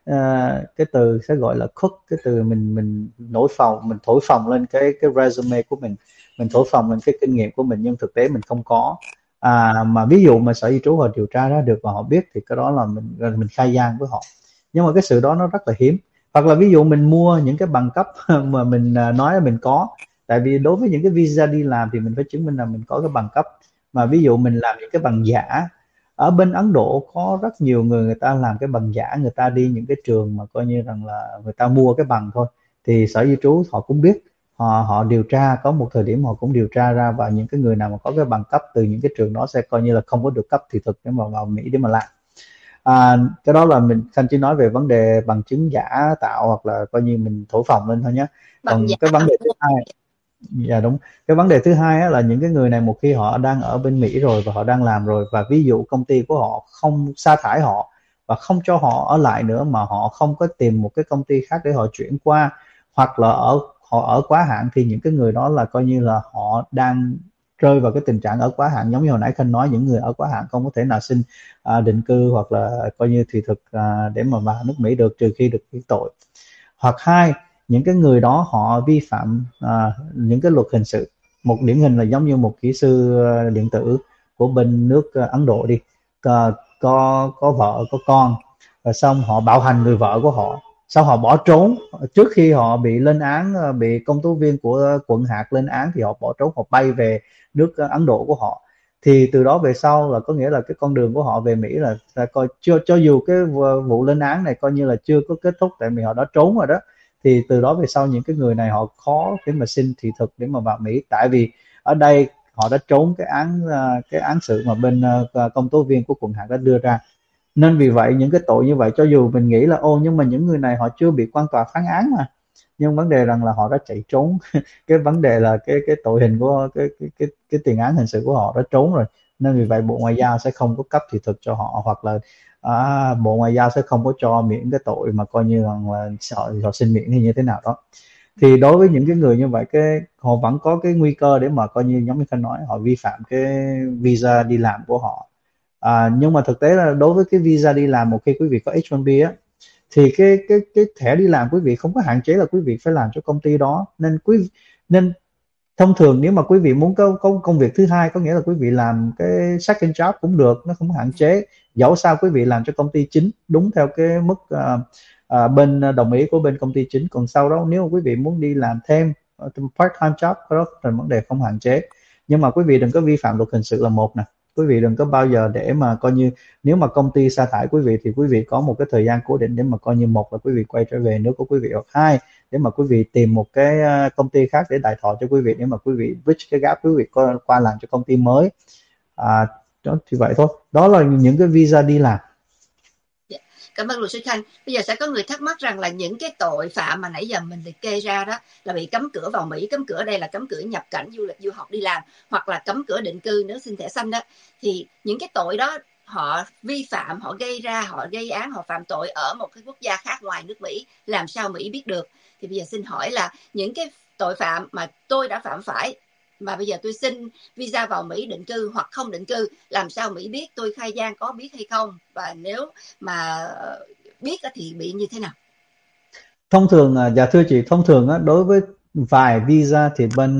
cái từ sẽ gọi là cook, cái từ mình mình nổi phồng, mình thổi phồng lên cái cái resume của mình, mình thổi phồng lên cái kinh nghiệm của mình nhưng thực tế mình không có. À, mà ví dụ mà sở di trú họ điều tra ra được và họ biết thì cái đó là mình mình khai gian với họ. Nhưng mà cái sự đó nó rất là hiếm. Hoặc là ví dụ mình mua những cái bằng cấp mà mình nói là mình có, tại vì đối với những cái visa đi làm thì mình phải chứng minh là mình có cái bằng cấp. Mà ví dụ mình làm những cái bằng giả, ở bên Ấn Độ có rất nhiều người người ta làm cái bằng giả, người ta đi những cái trường mà coi như rằng là người ta mua cái bằng thôi, thì sở di trú họ cũng biết, họ họ điều tra, có một thời điểm họ cũng điều tra ra, và những cái người nào mà có cái bằng cấp từ những cái trường đó sẽ coi như là không có được cấp thị thực để mà vào Mỹ để mà làm. À, cái đó là mình Khanh chỉ nói về vấn đề bằng chứng giả tạo hoặc là coi như mình thổi phồng lên thôi nhé. Còn cái vấn đề thứ hai, dạ đúng, cái vấn đề thứ hai á, là những cái người này một khi họ đang ở bên Mỹ rồi và họ đang làm rồi, và ví dụ công ty của họ không sa thải họ và không cho họ ở lại nữa, mà họ không có tìm một cái công ty khác để họ chuyển qua, hoặc là ở họ ở quá hạn, thì những cái người đó là coi như là họ đang rơi vào cái tình trạng ở quá hạn. Giống như hồi nãy Khanh nói, những người ở quá hạn không có thể nào xin à, định cư hoặc là coi như thị thực à, để mà vào nước Mỹ được, trừ khi được kết tội. Hoặc hai, những cái người đó họ vi phạm à, những cái luật hình sự. Một điển hình là giống như một kỹ sư điện tử của bên nước Ấn Độ đi, có có, có vợ có con, và xong họ bạo hành người vợ của họ, sau họ bỏ trốn. Trước khi họ bị lên án, bị công tố viên của quận hạt lên án, thì họ bỏ trốn, họ bay về nước Ấn Độ của họ. Thì từ đó về sau là có nghĩa là cái con đường của họ về Mỹ là, là coi cho cho dù cái vụ lên án này coi như là chưa có kết thúc, tại vì họ đã trốn rồi đó, thì từ đó về sau những cái người này họ khó để mà xin thị thực để mà vào Mỹ, tại vì ở đây họ đã trốn cái án cái án sự mà bên công tố viên của quận hạt đã đưa ra. Nên vì vậy những cái tội như vậy, cho dù mình nghĩ là ô nhưng mà những người này họ chưa bị quan tòa phán án mà, nhưng vấn đề rằng là họ đã chạy trốn. Cái vấn đề là cái cái tội hình của cái cái cái cái tiền án hình sự của họ đã trốn rồi, nên vì vậy Bộ Ngoại giao sẽ không có cấp thị thực cho họ, hoặc là à, Bộ Ngoại giao sẽ không có cho miễn cái tội mà coi như rằng là họ, họ xin miễn hay như thế nào đó. Thì đối với những cái người như vậy, cái họ vẫn có cái nguy cơ để mà coi như giống như Khanh nói, họ vi phạm cái visa đi làm của họ. À, nhưng mà thực tế là đối với cái visa đi làm, một khi quý vị có H one B á, thì cái cái cái thẻ đi làm quý vị không có hạn chế là quý vị phải làm cho công ty đó. Nên quý nên thông thường nếu mà quý vị muốn có, có công việc thứ hai, có nghĩa là quý vị làm cái second job cũng được, nó không có hạn chế. Dẫu sao quý vị làm cho công ty chính đúng theo cái mức uh, uh, bên đồng ý của bên công ty chính. Còn sau đó nếu mà quý vị muốn đi làm thêm part time job, đó là vấn đề không hạn chế. Nhưng mà quý vị đừng có vi phạm luật hình sự là một nè. Quý vị đừng có bao giờ để mà coi như nếu mà công ty sa thải quý vị thì quý vị có một cái thời gian cố định để mà coi như một là quý vị quay trở về nước của quý vị, hoặc hai để mà quý vị tìm một cái công ty khác để đại thọ cho quý vị, để mà quý vị bridge cái gap, quý vị qua, qua làm cho công ty mới. À, đó thì vậy thôi. Đó là những cái visa đi làm. Cảm ơn luật sư Khanh. Bây giờ sẽ có người thắc mắc rằng là những cái tội phạm mà nãy giờ mình liệt kê ra đó là bị cấm cửa vào Mỹ. Cấm cửa ở đây là cấm cửa nhập cảnh, du lịch, du học, đi làm, hoặc là cấm cửa định cư nếu xin thẻ xanh đó. Thì những cái tội đó họ vi phạm, họ gây ra, họ gây án, họ phạm tội ở một cái quốc gia khác ngoài nước Mỹ, làm sao Mỹ biết được? Thì bây giờ xin hỏi là những cái tội phạm mà tôi đã phạm phải mà bây giờ tôi xin visa vào Mỹ định cư hoặc không định cư, làm sao Mỹ biết? Tôi khai gian có biết hay không? Và nếu mà biết thì bị như thế nào? Thông thường, dạ thưa chị, thông thường đối với vài visa thì bên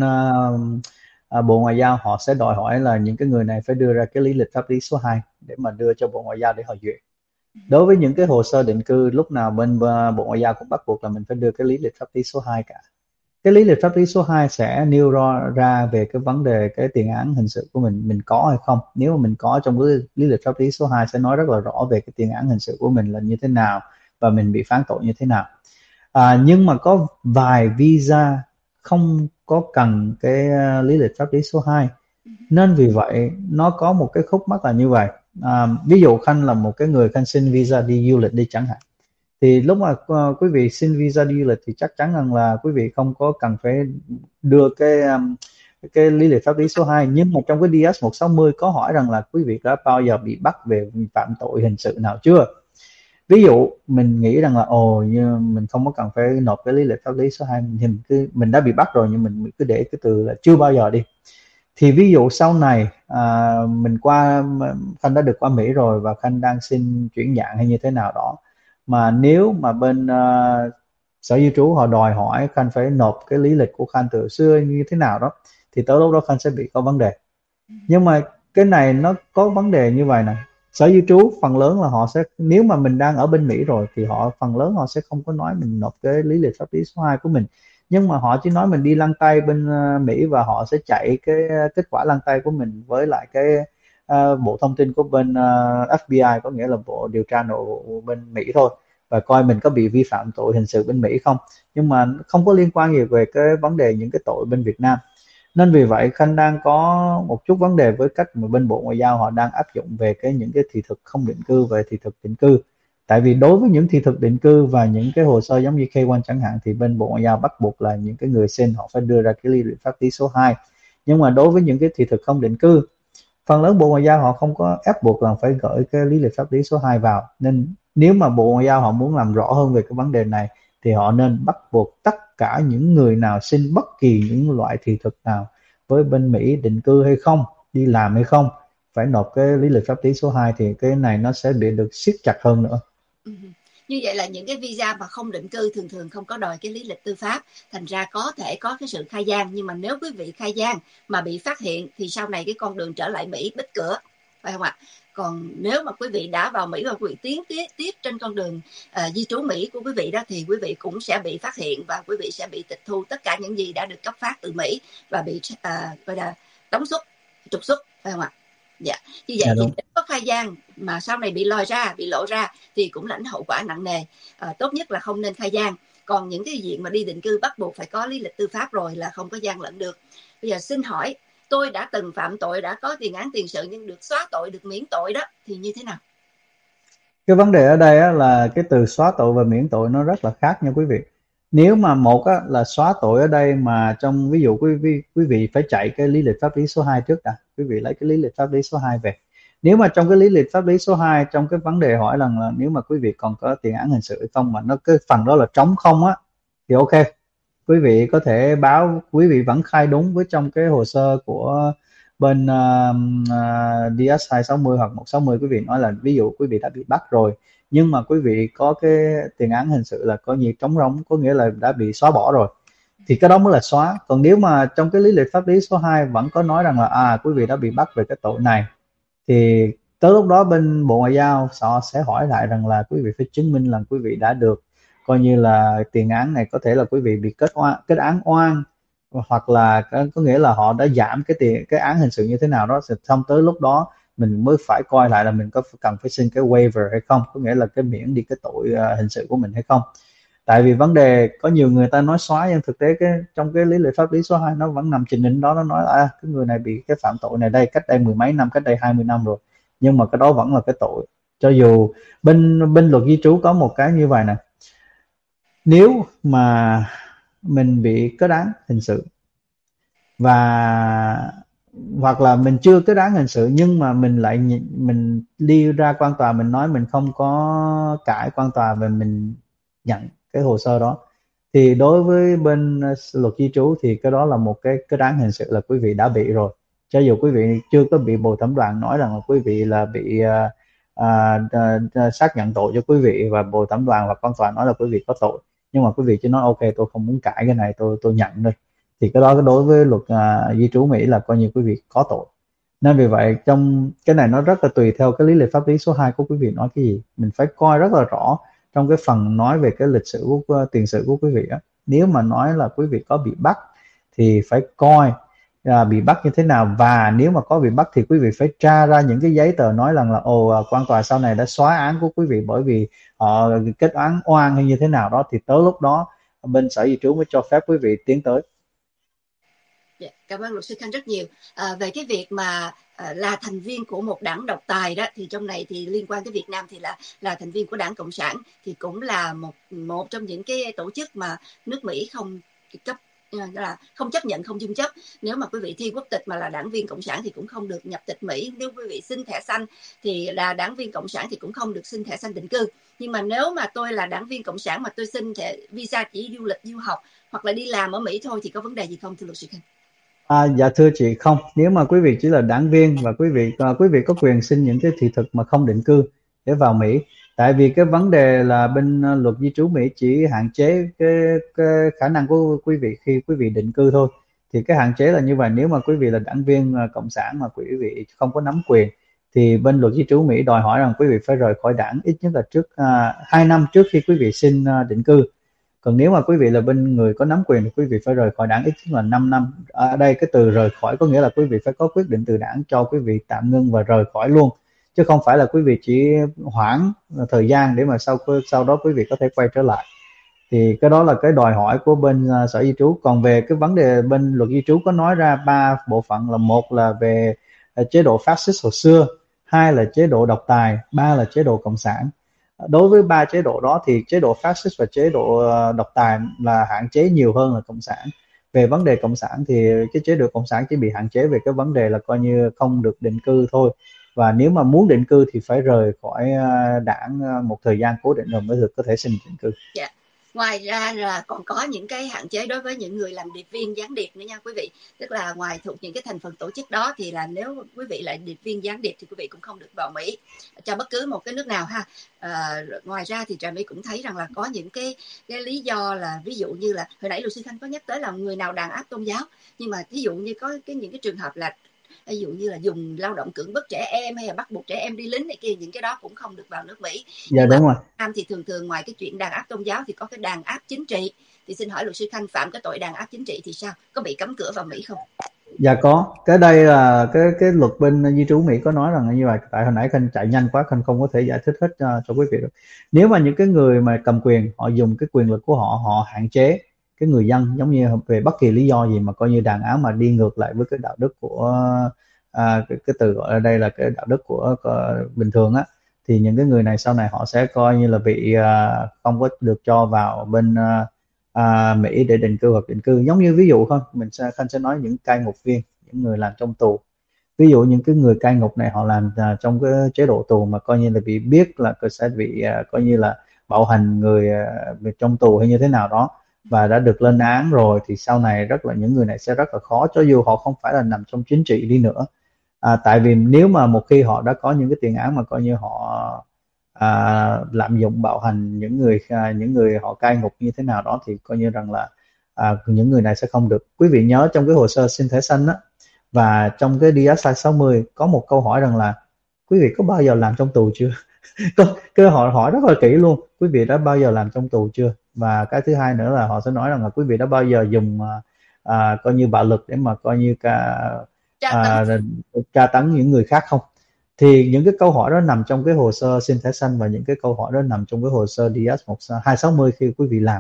uh, Bộ Ngoại giao họ sẽ đòi hỏi là những cái người này phải đưa ra cái lý lịch pháp lý số hai để mà đưa cho Bộ Ngoại giao để họ duyệt. Đối với những cái hồ sơ định cư, lúc nào bên Bộ Ngoại giao cũng bắt buộc là mình phải đưa cái lý lịch pháp lý số hai cả. Cái lý lịch pháp lý số hai sẽ nêu ra, ra về cái vấn đề cái tiền án hình sự của mình, mình có hay không. Nếu mà mình có, trong cái lý lịch pháp lý số hai sẽ nói rất là rõ về cái tiền án hình sự của mình là như thế nào và mình bị phán tội như thế nào. À, nhưng mà có vài visa không có cần cái lý lịch pháp lý số hai, nên vì vậy nó có một cái khúc mắc là như vậy. À, ví dụ Khanh là một cái người Khanh xin visa đi du lịch đi chẳng hạn, thì lúc mà uh, quý vị xin visa đi du lịch thì chắc chắn rằng là quý vị không có cần phải đưa cái um, cái lý lịch pháp lý số hai. Nhưng mà trong cái D S một sáu không có hỏi rằng là quý vị đã bao giờ bị bắt về phạm tội hình sự nào chưa. Ví dụ mình nghĩ rằng là ồ như mình không có cần phải nộp cái lý lịch pháp lý số hai, mình cứ mình đã bị bắt rồi nhưng mình cứ để cái từ là chưa bao giờ đi. Thì ví dụ sau này à, mình qua Khanh đã được qua Mỹ rồi và Khanh đang xin chuyển dạng hay như thế nào đó, mà nếu mà bên uh, sở di trú họ đòi hỏi Khanh phải nộp cái lý lịch của Khanh từ xưa như thế nào đó, thì tới lúc đó Khanh sẽ bị có vấn đề. Nhưng mà cái này nó có vấn đề như vậy nè, sở di trú phần lớn là họ sẽ, nếu mà mình đang ở bên Mỹ rồi thì họ phần lớn họ sẽ không có nói mình nộp cái lý lịch pháp lý số hai của mình, nhưng mà họ chỉ nói mình đi lăn tay bên Mỹ và họ sẽ chạy cái kết quả lăn tay của mình với lại cái uh, bộ thông tin của bên uh, F B I, có nghĩa là bộ điều tra nội vụ bên Mỹ thôi, và coi mình có bị vi phạm tội hình sự bên Mỹ không, nhưng mà không có liên quan gì về cái vấn đề những cái tội bên Việt Nam. Nên vì vậy Khanh đang có một chút vấn đề với cách mà bên Bộ Ngoại giao họ đang áp dụng về cái những cái thị thực không định cư về thị thực định cư. Tại vì đối với những thị thực định cư và những cái hồ sơ giống như K một chẳng hạn thì bên Bộ Ngoại giao bắt buộc là những cái người xin họ phải đưa ra cái lý lịch pháp lý số hai. Nhưng mà đối với những cái thị thực không định cư, phần lớn Bộ Ngoại giao họ không có ép buộc là phải gửi cái lý lịch pháp lý số hai vào. Nên nếu mà Bộ Ngoại giao họ muốn làm rõ hơn về cái vấn đề này thì họ nên bắt buộc tất cả những người nào xin bất kỳ những loại thị thực nào với bên Mỹ định cư hay không, đi làm hay không, phải nộp cái lý lịch pháp lý số hai, thì cái này nó sẽ bị được siết chặt hơn nữa. Ừ. Như vậy là những cái visa mà không định cư thường thường không có đòi cái lý lịch tư pháp, thành ra có thể có cái sự khai gian. Nhưng mà nếu quý vị khai gian mà bị phát hiện thì sau này cái con đường trở lại Mỹ bít cửa, phải không ạ? Còn nếu mà quý vị đã vào Mỹ và quý vị tiến tiếp, tiếp trên con đường uh, di trú Mỹ của quý vị đó thì quý vị cũng sẽ bị phát hiện và quý vị sẽ bị tịch thu tất cả những gì đã được cấp phát từ Mỹ và bị uh, gọi là tống xuất, trục xuất, phải không ạ? Dạ, như vậy dạ, thì có khai gian mà sau này bị lòi ra, bị lộ ra thì cũng lãnh hậu quả nặng nề. À, tốt nhất là không nên khai gian. Còn những cái diện mà đi định cư bắt buộc phải có lý lịch tư pháp rồi là không có gian lận được. Bây giờ xin hỏi, tôi đã từng phạm tội, đã có tiền án tiền sự nhưng được xóa tội, được miễn tội đó thì như thế nào? Cái vấn đề ở đây á, là cái từ xóa tội và miễn tội nó rất là khác nha quý vị. Nếu mà một á, là xóa tội ở đây mà trong ví dụ quý vị, quý vị phải chạy cái lý lịch pháp lý số hai trước đã, quý vị lấy cái lý lịch pháp lý số hai về. Nếu mà trong cái lý lịch pháp lý số hai, trong cái vấn đề hỏi rằng là nếu mà quý vị còn có tiền án hình sự hay không mà nó cái phần đó là trống không á, thì ok, quý vị có thể báo, quý vị vẫn khai đúng với trong cái hồ sơ của bên uh, uh, đê ét hai sáu mươi hoặc một sáu mươi, quý vị nói là ví dụ quý vị đã bị bắt rồi nhưng mà quý vị có cái tiền án hình sự là coi như trống rỗng, có nghĩa là đã bị xóa bỏ rồi, thì cái đó mới là xóa. Còn nếu mà trong cái lý lịch pháp lý số hai vẫn có nói rằng là à quý vị đã bị bắt về cái tội này, thì tới lúc đó bên Bộ Ngoại giao họ sẽ hỏi lại rằng là quý vị phải chứng minh là quý vị đã được coi như là tiền án này, có thể là quý vị bị kết oan, kết án oan, hoặc là có nghĩa là họ đã giảm cái tiền cái án hình sự như thế nào đó, xong tới lúc đó mình mới phải coi lại là mình có cần phải xin cái waiver hay không, có nghĩa là cái miễn đi cái tội uh, hình sự của mình hay không. Tại vì vấn đề có nhiều người ta nói xóa nhưng thực tế cái trong cái lý lịch pháp lý số hai nó vẫn nằm trình hình đó, nó nói là à, cái người này bị cái phạm tội này đây cách đây mười mấy năm, cách đây hai mươi năm rồi, nhưng mà cái đó vẫn là cái tội. Cho dù bên bên luật di trú có một cái như vậy nè, nếu mà mình bị kết án hình sự và hoặc là mình chưa kết án hình sự nhưng mà mình lại mình đi ra quan tòa mình nói mình không có cãi quan tòa và mình nhận cái hồ sơ đó, thì đối với bên luật di trú thì cái đó là một cái kết án hình sự, là quý vị đã bị rồi. Cho dù quý vị chưa có bị bồi thẩm đoàn nói rằng là quý vị là bị uh, uh, uh, xác nhận tội cho quý vị và bồi thẩm đoàn và quan tòa nói là quý vị có tội, nhưng mà quý vị chỉ nói ok tôi không muốn cãi cái này, tôi tôi nhận thôi, thì cái đó đối với luật uh, di trú Mỹ là coi như quý vị có tội. Nên vì vậy trong cái này nó rất là tùy theo cái lý lịch pháp lý số hai của quý vị nói cái gì, mình phải coi rất là rõ trong cái phần nói về cái lịch sử của tiền sử của quý vị đó. Nếu mà nói là quý vị có bị bắt thì phải coi à, bị bắt như thế nào, và nếu mà có bị bắt thì quý vị phải tra ra những cái giấy tờ nói rằng là ồ quan tòa sau này đã xóa án của quý vị bởi vì họ kết án oan hay như thế nào đó, thì tới lúc đó bên sở di trú mới cho phép quý vị tiến tới. Yeah, cảm ơn luật sư Khanh rất nhiều. À, về cái việc mà à, là thành viên của một đảng độc tài đó, thì trong này thì liên quan tới Việt Nam thì là là thành viên của Đảng Cộng sản, thì cũng là một một trong những cái tổ chức mà nước Mỹ không cấp là không chấp nhận, không dung chấp. Nếu mà quý vị thi quốc tịch mà là đảng viên Cộng sản thì cũng không được nhập tịch Mỹ. Nếu quý vị xin thẻ xanh thì là đảng viên Cộng sản thì cũng không được xin thẻ xanh định cư. Nhưng mà nếu mà tôi là đảng viên Cộng sản mà tôi xin thẻ visa chỉ du lịch, du học hoặc là đi làm ở Mỹ thôi thì có vấn đề gì không thưa luật sư Khanh? À, dạ thưa chị, không. Nếu mà quý vị chỉ là đảng viên và quý vị uh, quý vị có quyền xin những cái thị thực mà không định cư để vào Mỹ. Tại vì cái vấn đề là bên uh, luật di trú Mỹ chỉ hạn chế cái, cái khả năng của quý vị khi quý vị định cư thôi. Thì cái hạn chế là như vậy. Nếu mà quý vị là đảng viên uh, cộng sản mà quý vị không có nắm quyền thì bên luật di trú Mỹ đòi hỏi rằng quý vị phải rời khỏi đảng ít nhất là trước hai uh, năm trước khi quý vị xin uh, định cư. Còn nếu mà quý vị là bên người có nắm quyền thì quý vị phải rời khỏi đảng ít nhất là năm năm. Ở đây cái từ rời khỏi có nghĩa là quý vị phải có quyết định từ đảng cho quý vị tạm ngưng và rời khỏi luôn, chứ không phải là quý vị chỉ hoãn thời gian để mà sau sau đó quý vị có thể quay trở lại. Thì cái đó là cái đòi hỏi của bên uh, sở di trú. Còn về cái vấn đề bên luật di trú có nói ra ba bộ phận, là một là về uh, chế độ fascist hồi xưa, hai là chế độ độc tài, ba là chế độ cộng sản. Đối với ba chế độ đó thì chế độ fascist và chế độ độc tài là hạn chế nhiều hơn là cộng sản. Về vấn đề cộng sản thì cái chế độ cộng sản chỉ bị hạn chế về cái vấn đề là coi như không được định cư thôi, và nếu mà muốn định cư thì phải rời khỏi đảng một thời gian cố định rồi mới được có thể xin định cư. Yeah. Ngoài ra là còn có những cái hạn chế đối với những người làm điệp viên gián điệp nữa nha quý vị. Tức là ngoài thuộc những cái thành phần tổ chức đó thì là nếu quý vị là điệp viên gián điệp thì quý vị cũng không được vào Mỹ cho bất cứ một cái nước nào ha. À, ngoài ra thì Trà My cũng thấy rằng là có những cái cái lý do là ví dụ như là hồi nãy luật sư Khanh có nhắc tới là người nào đàn áp tôn giáo, nhưng mà ví dụ như có cái những cái trường hợp là ví dụ như là dùng lao động cưỡng bức trẻ em hay là bắt buộc trẻ em đi lính này kia, những cái đó cũng không được vào nước Mỹ. Dạ đúng rồi. Nam thì thường thường ngoài cái chuyện đàn áp tôn giáo thì có cái đàn áp chính trị. Thì xin hỏi luật sư Khanh, phạm cái tội đàn áp chính trị thì sao? Có bị cấm cửa vào Mỹ không? Dạ có. Cái đây là cái cái luật bên di trú Mỹ có nói rằng là như vậy. Tại hồi nãy Khanh chạy nhanh quá, Khanh không có thể giải thích hết uh, cho quý vị được. Nếu mà những cái người mà cầm quyền họ dùng cái quyền lực của họ, họ hạn chế cái người dân giống như về bất kỳ lý do gì mà coi như đàn áp mà đi ngược lại với cái đạo đức của à, cái, cái từ gọi ở đây là cái đạo đức của, của bình thường á, thì những cái người này sau này họ sẽ coi như là bị uh, không có được cho vào bên uh, uh, Mỹ để định cư hoặc định cư. Giống như ví dụ không, mình sẽ Khanh sẽ nói những cai ngục viên, những người làm trong tù. Ví dụ những cái người cai ngục này họ làm uh, trong cái chế độ tù mà coi như là bị biết là sẽ bị uh, coi như là bạo hành người uh, trong tù hay như thế nào đó, và đã được lên án rồi, thì sau này rất là những người này sẽ rất là khó, cho dù họ không phải là nằm trong chính trị đi nữa. À, tại vì nếu mà một khi họ đã có những cái tiền án mà coi như họ à, lạm dụng bạo hành những người à, những người họ cai ngục như thế nào đó, thì coi như rằng là à, những người này sẽ không được. Quý vị nhớ trong cái hồ sơ xin thẻ xanh á, và trong cái đê ét i sáu mươi có một câu hỏi rằng là quý vị có bao giờ làm trong tù chưa? Cái họ hỏi rất là kỹ luôn, quý vị đã bao giờ làm trong tù chưa? Và cái thứ hai nữa là họ sẽ nói rằng là quý vị đã bao giờ dùng à, à, coi như bạo lực để mà coi như ca à, tra tấn những người khác không? Thì những cái câu hỏi đó nằm trong cái hồ sơ xin thẻ xanh, và những cái câu hỏi đó nằm trong cái hồ sơ đê ét hai sáu mươi khi quý vị làm.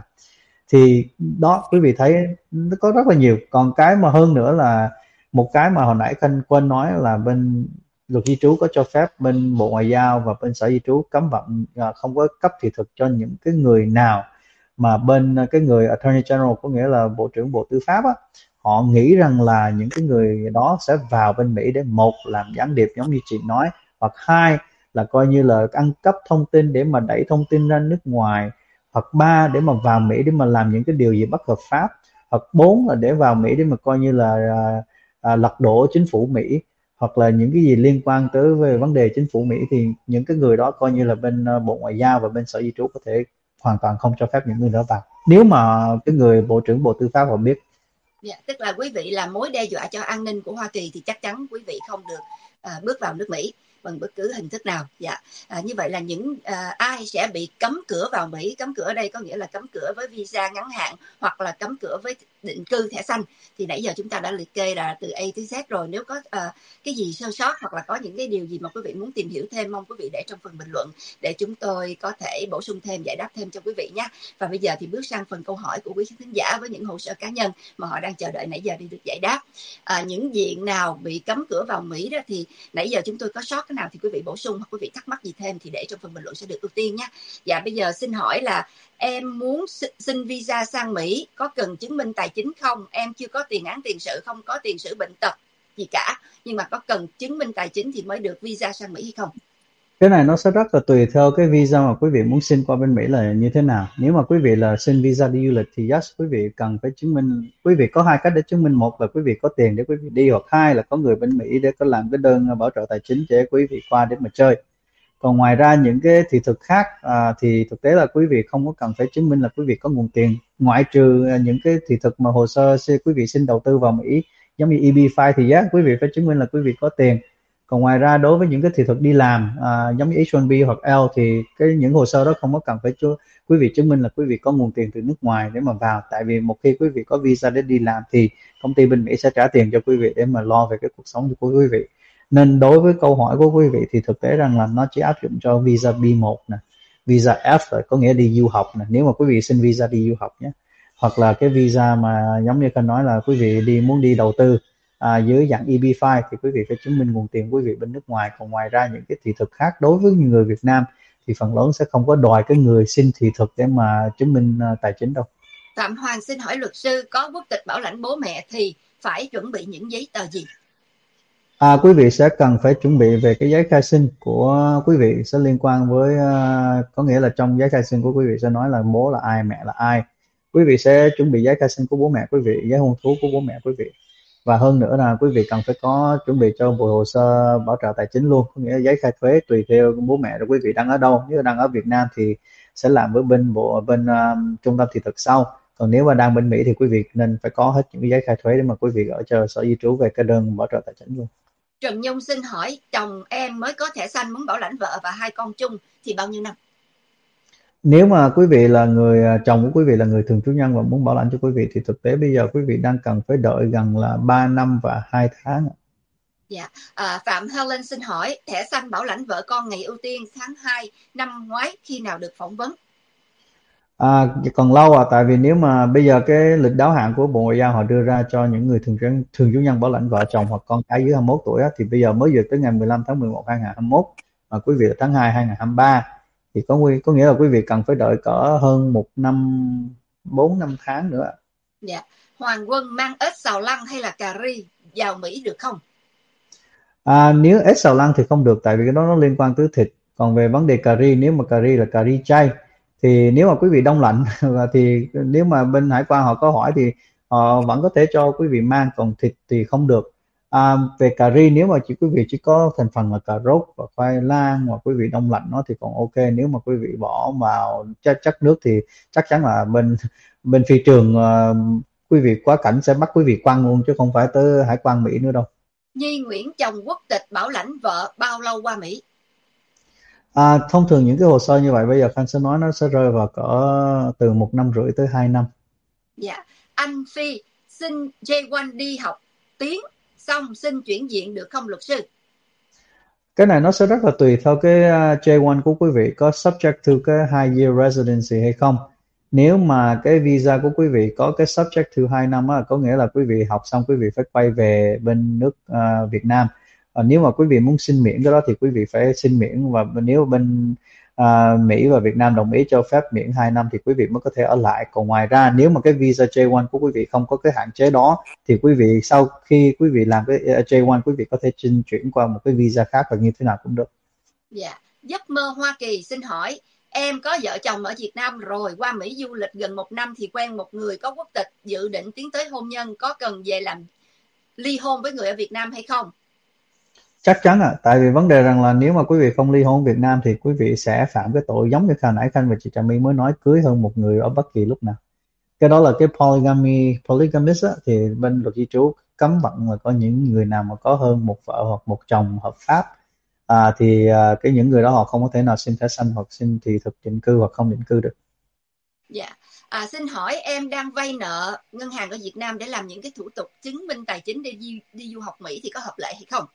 Thì đó, quý vị thấy nó có rất là nhiều. Còn cái mà hơn nữa là một cái mà hồi nãy Khanh quên nói là bên luật di trú có cho phép bên Bộ Ngoại giao và bên Sở Di trú cấm vận không có cấp thị thực cho những cái người nào mà bên cái người Attorney General, có nghĩa là Bộ trưởng Bộ Tư pháp á, họ nghĩ rằng là những cái người đó sẽ vào bên Mỹ để một làm gián điệp giống như chị nói, hoặc hai là coi như là ăn cắp thông tin để mà đẩy thông tin ra nước ngoài, hoặc ba để mà vào Mỹ để mà làm những cái điều gì bất hợp pháp, hoặc bốn là để vào Mỹ để mà coi như là à, à, lật đổ chính phủ Mỹ, hoặc là những cái gì liên quan tới về vấn đề chính phủ Mỹ, thì những cái người đó coi như là bên Bộ Ngoại giao và bên Sở Di trú có thể hoàn toàn không cho phép những người đó vào, nếu mà cái người Bộ trưởng Bộ Tư pháp họ biết. Dạ, tức là quý vị là mối đe dọa cho an ninh của Hoa Kỳ thì chắc chắn quý vị không được à, bước vào nước Mỹ bằng bất cứ hình thức nào. Dạ, à, như vậy là những à, ai sẽ bị cấm cửa vào Mỹ, cấm cửa ở đây có nghĩa là cấm cửa với visa ngắn hạn hoặc là cấm cửa với định cư thẻ xanh. Thì nãy giờ chúng ta đã liệt kê là từ A tới Z rồi. Nếu có à, cái gì sơ sót hoặc là có những cái điều gì mà quý vị muốn tìm hiểu thêm, mong quý vị để trong phần bình luận để chúng tôi có thể bổ sung thêm, giải đáp thêm cho quý vị nhé. Và bây giờ thì bước sang phần câu hỏi của quý khán giả với những hồ sơ cá nhân mà họ đang chờ đợi nãy giờ đi được giải đáp. À, những diện nào bị cấm cửa vào Mỹ đó thì nãy giờ chúng tôi có sót cái nào thì quý vị bổ sung, hoặc quý vị thắc mắc gì thêm thì để trong phần bình luận sẽ được ưu tiên nhé. Dạ, bây giờ xin hỏi là em muốn xin visa sang Mỹ có cần chứng minh tài chính không? Em chưa có tiền án tiền sự, không có tiền sử bệnh tật gì cả, nhưng mà có cần chứng minh tài chính thì mới được visa sang Mỹ hay không? Cái này nó sẽ rất là tùy theo cái visa mà quý vị muốn xin qua bên Mỹ là như thế nào. Nếu mà quý vị là xin visa đi du lịch thì yes, quý vị cần phải chứng minh, quý vị có hai cách để chứng minh. Một là quý vị có tiền để quý vị đi, hoặc hai là có người bên Mỹ để có làm cái đơn bảo trợ tài chính để quý vị qua để mà chơi. Còn ngoài ra những cái thị thực khác à, thì thực tế là quý vị không có cần phải chứng minh là quý vị có nguồn tiền, ngoại trừ những cái thị thực mà hồ sơ quý vị xin đầu tư vào Mỹ giống như E B năm thì yes, quý vị phải chứng minh là quý vị có tiền. Còn ngoài ra đối với những cái thị thực đi làm à, giống như H một B hoặc L thì cái những hồ sơ đó không có cần phải chú, quý vị chứng minh là quý vị có nguồn tiền từ nước ngoài để mà vào. Tại vì một khi quý vị có visa để đi làm thì công ty bên Mỹ sẽ trả tiền cho quý vị để mà lo về cái cuộc sống của quý vị. Nên đối với câu hỏi của quý vị thì thực tế rằng là nó chỉ áp dụng cho visa B một nè, visa F là có nghĩa đi du học nè, nếu mà quý vị xin visa đi du học nhé, hoặc là cái visa mà giống như Khanh nói là quý vị đi muốn đi đầu tư à, dưới dạng E B năm thì quý vị phải chứng minh nguồn tiền quý vị bên nước ngoài. Còn ngoài ra những cái thị thực khác đối với người Việt Nam thì phần lớn sẽ không có đòi cái người xin thị thực để mà chứng minh uh, tài chính đâu. Phạm Hoàng xin hỏi luật sư, có quốc tịch bảo lãnh bố mẹ thì phải chuẩn bị những giấy tờ gì? À, quý vị sẽ cần phải chuẩn bị về cái giấy khai sinh của quý vị sẽ liên quan với uh, có nghĩa là trong giấy khai sinh của quý vị sẽ nói là bố là ai, mẹ là ai. Quý vị sẽ chuẩn bị giấy khai sinh của bố mẹ quý vị, giấy hôn thú của bố mẹ quý vị. Và hơn nữa là quý vị cần phải có chuẩn bị cho bộ hồ sơ bảo trợ tài chính luôn, có nghĩa là giấy khai thuế tùy theo bố mẹ của quý vị đang ở đâu. Nếu đang ở Việt Nam thì sẽ làm với bên bộ bên uh, trung tâm thị thực sau. Còn nếu mà đang bên Mỹ thì quý vị nên phải có hết những cái giấy khai thuế để mà quý vị gửi cho Sở Di trú về cái đơn bảo trợ tài chính luôn. Trần Nhung xin hỏi, chồng em mới có thẻ xanh muốn bảo lãnh vợ và hai con chung thì bao nhiêu năm? Nếu mà quý vị là người chồng của quý vị là người thường trú nhân và muốn bảo lãnh cho quý vị thì thực tế bây giờ quý vị đang cần phải đợi gần là ba năm và hai tháng. Dạ, à, Phạm Helen xin hỏi, thẻ xanh bảo lãnh vợ con ngày ưu tiên tháng hai năm ngoái khi nào được phỏng vấn? À, còn lâu à, tại vì nếu mà bây giờ cái lịch đáo hạn của Bộ Ngoại giao họ đưa ra cho những người thường trú, thường trú nhân bảo lãnh vợ chồng hoặc con cái dưới hai mươi mốt tuổi á, thì bây giờ mới duyệt tới ngày mười lăm tháng mười một năm hai nghìn không trăm hai mươi mốt, mà quý vị là tháng hai năm hai nghìn không trăm hai mươi ba thì có có nghĩa là quý vị cần phải đợi cỡ hơn một năm bốn năm tháng nữa. Dạ, Hoàng Quân mang ếch xào lăng hay là cà ri vào Mỹ được không? À, nếu ếch xào lăng thì không được, tại vì cái đó nó liên quan tới thịt. Còn về vấn đề cà ri, nếu mà cà ri là cà ri chay Thì nếu mà quý vị đông lạnh thì nếu mà bên hải quan họ có hỏi thì họ vẫn có thể cho quý vị mang, còn thịt thì không được. À, về cà ri, nếu mà chỉ quý vị chỉ có thành phần là cà rốt và khoai lang mà quý vị đông lạnh nó thì còn ok. Nếu mà quý vị bỏ vào chất chất nước thì chắc chắn là bên bên phi trường uh, quý vị quá cảnh sẽ bắt quý vị quăng luôn, chứ không phải tới hải quan Mỹ nữa đâu. Nhi Nguyễn chồng quốc tịch bảo lãnh vợ bao lâu qua Mỹ? À, thông thường những cái hồ sơ như vậy bây giờ Khanh sẽ nói nó sẽ rơi vào cỡ từ một năm rưỡi tới hai năm. Dạ. Anh Phi xin J một đi học tiếng xong xin chuyển diện được không luật sư? Cái này nó sẽ rất là tùy theo cái J một của quý vị có subject to cái hai year residency hay không. Nếu mà cái visa của quý vị có cái subject to hai năm á, có nghĩa là quý vị học xong quý vị phải quay về bên nước uh, Việt Nam. Uh, nếu mà quý vị muốn xin miễn cái đó thì quý vị phải xin miễn, và nếu bên uh, Mỹ và Việt Nam đồng ý cho phép miễn hai năm thì quý vị mới có thể ở lại. Còn ngoài ra nếu mà cái visa J một của quý vị không có cái hạn chế đó thì quý vị sau khi quý vị làm cái J một quý vị có thể xin chuyển qua một cái visa khác và như thế nào cũng được. Dạ. Giấc mơ Hoa Kỳ xin hỏi, em có vợ chồng ở Việt Nam rồi, qua Mỹ du lịch gần một năm thì quen một người có quốc tịch, dự định tiến tới hôn nhân, có cần về làm ly hôn với người ở Việt Nam hay không? Chắc chắn ạ, à, tại vì vấn đề rằng là nếu mà quý vị không ly hôn Việt Nam thì quý vị sẽ phạm cái tội giống như hồi nãy Khanh và chị Trà My mới nói, cưới hơn một người ở bất kỳ lúc nào. Cái đó là cái polygamy, polygamist á, thì bên luật di trú cấm bận là có những người nào mà có hơn một vợ hoặc một chồng hợp pháp, à, thì à, cái những người đó họ không có thể nào xin thẻ xanh hoặc xin thị thực định cư hoặc không định cư được. Dạ. À, xin hỏi em đang vay nợ ngân hàng ở Việt Nam để làm những cái thủ tục chứng minh tài chính để đi, đi du học Mỹ thì có hợp lệ hay không?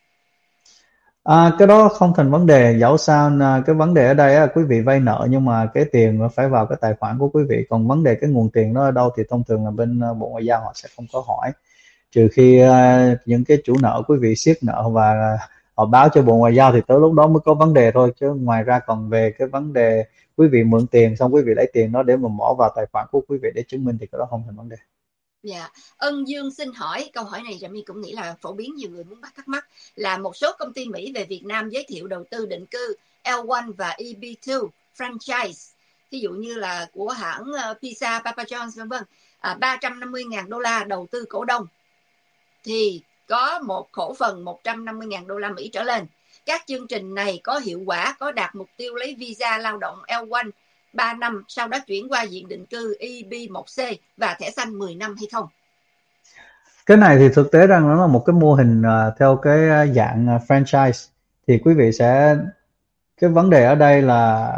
À, cái đó không thành vấn đề. Dẫu sao cái vấn đề ở đây á, quý vị vay nợ nhưng mà cái tiền nó phải vào cái tài khoản của quý vị, còn vấn đề cái nguồn tiền nó ở đâu thì thông thường là bên Bộ Ngoại giao họ sẽ không có hỏi, trừ khi uh, những cái chủ nợ quý vị siết nợ và uh, họ báo cho Bộ Ngoại giao thì tới lúc đó mới có vấn đề thôi, chứ ngoài ra còn về cái vấn đề quý vị mượn tiền xong quý vị lấy tiền đó để mà bỏ vào tài khoản của quý vị để chứng minh thì cái đó không thành vấn đề. Dạ. Ân Dương xin hỏi, câu hỏi này Trà My cũng nghĩ là phổ biến, nhiều người muốn bắt thắc mắc là một số công ty Mỹ về Việt Nam giới thiệu đầu tư định cư L một và E B hai franchise, ví dụ như là của hãng Pizza, Papa John's vân vân, à, ba trăm năm mươi nghìn đô la đầu tư cổ đông thì có một cổ phần một trăm năm mươi nghìn đô la Mỹ trở lên. Các chương trình này có hiệu quả, có đạt mục tiêu lấy visa lao động L một ba năm, sau đó chuyển qua diện định cư E B một C và thẻ xanh mười năm hay không? Cái này thì thực tế rằng nó là một cái mô hình uh, theo cái dạng uh, franchise. Thì quý vị sẽ, cái vấn đề ở đây là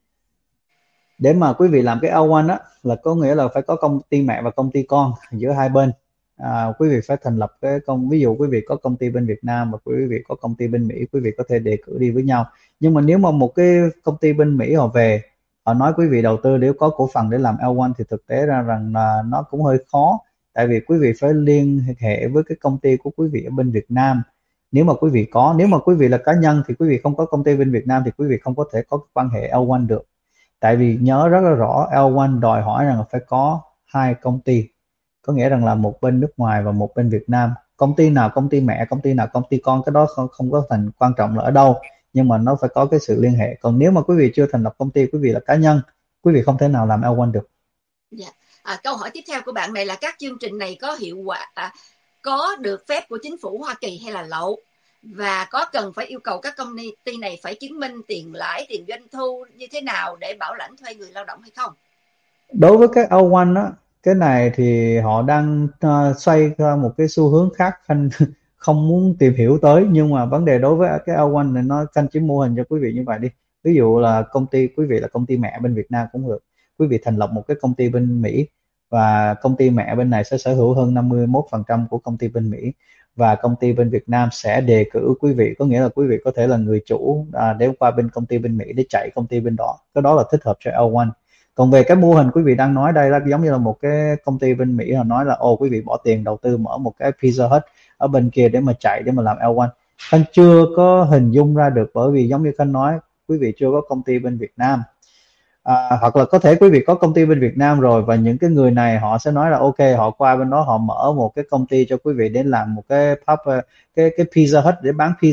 để mà quý vị làm cái L một á, là có nghĩa là phải có công ty mẹ và công ty con giữa hai bên. À, quý vị phải thành lập cái công, ví dụ quý vị có công ty bên Việt Nam và quý vị có công ty bên Mỹ, quý vị có thể đề cử đi với nhau. Nhưng mà nếu mà một cái công ty bên Mỹ họ về, họ nói quý vị đầu tư để có cổ phần để làm L một thì thực tế ra rằng là nó cũng hơi khó, tại vì quý vị phải liên hệ với cái công ty của quý vị ở bên Việt Nam. Nếu mà quý vị có, nếu mà quý vị là cá nhân thì quý vị không có công ty bên Việt Nam thì quý vị không có thể có quan hệ L một được. Tại vì nhớ rất là rõ, L một đòi hỏi rằng là phải có hai công ty, có nghĩa rằng là một bên nước ngoài và một bên Việt Nam. Công ty nào công ty mẹ, công ty nào công ty con, cái đó không, không có thành quan trọng là ở đâu, nhưng mà nó phải có cái sự liên hệ. Còn nếu mà quý vị chưa thành lập công ty, quý vị là cá nhân, quý vị không thể nào làm L một được. Yeah. À, câu hỏi tiếp theo của bạn này là các chương trình này có hiệu quả, à, có được phép của chính phủ Hoa Kỳ hay là lậu, và có cần phải yêu cầu các công ty này phải chứng minh tiền lãi, tiền doanh thu như thế nào để bảo lãnh thuê người lao động hay không? Đối với cái L một á, cái này thì họ đang uh, xoay ra một cái xu hướng khác, Khanh không muốn tìm hiểu tới. Nhưng mà vấn đề đối với cái L một này, nó Khanh chỉ mô hình cho quý vị như vậy đi. Ví dụ là công ty quý vị là công ty mẹ bên Việt Nam cũng được, quý vị thành lập một cái công ty bên Mỹ và công ty mẹ bên này sẽ sở hữu hơn năm mươi mốt phần trăm của công ty bên Mỹ, và công ty bên Việt Nam sẽ đề cử quý vị, có nghĩa là quý vị có thể là người chủ à, để qua bên công ty bên Mỹ để chạy công ty bên đó. Cái đó là thích hợp cho L một. Còn về cái mô hình quý vị đang nói đây là giống như là một cái công ty bên Mỹ họ nói là ồ quý vị bỏ tiền đầu tư mở một cái Pizza Hut ở bên kia để mà chạy, để mà làm L một. Khanh chưa có hình dung ra được, bởi vì giống như Khanh nói, quý vị chưa có công ty bên Việt Nam. À, hoặc là có thể quý vị có công ty bên Việt Nam rồi và những cái người này họ sẽ nói là ok, họ qua bên đó họ mở một cái công ty cho quý vị để làm một cái pub, cái cái Pizza Hut để bán pizza.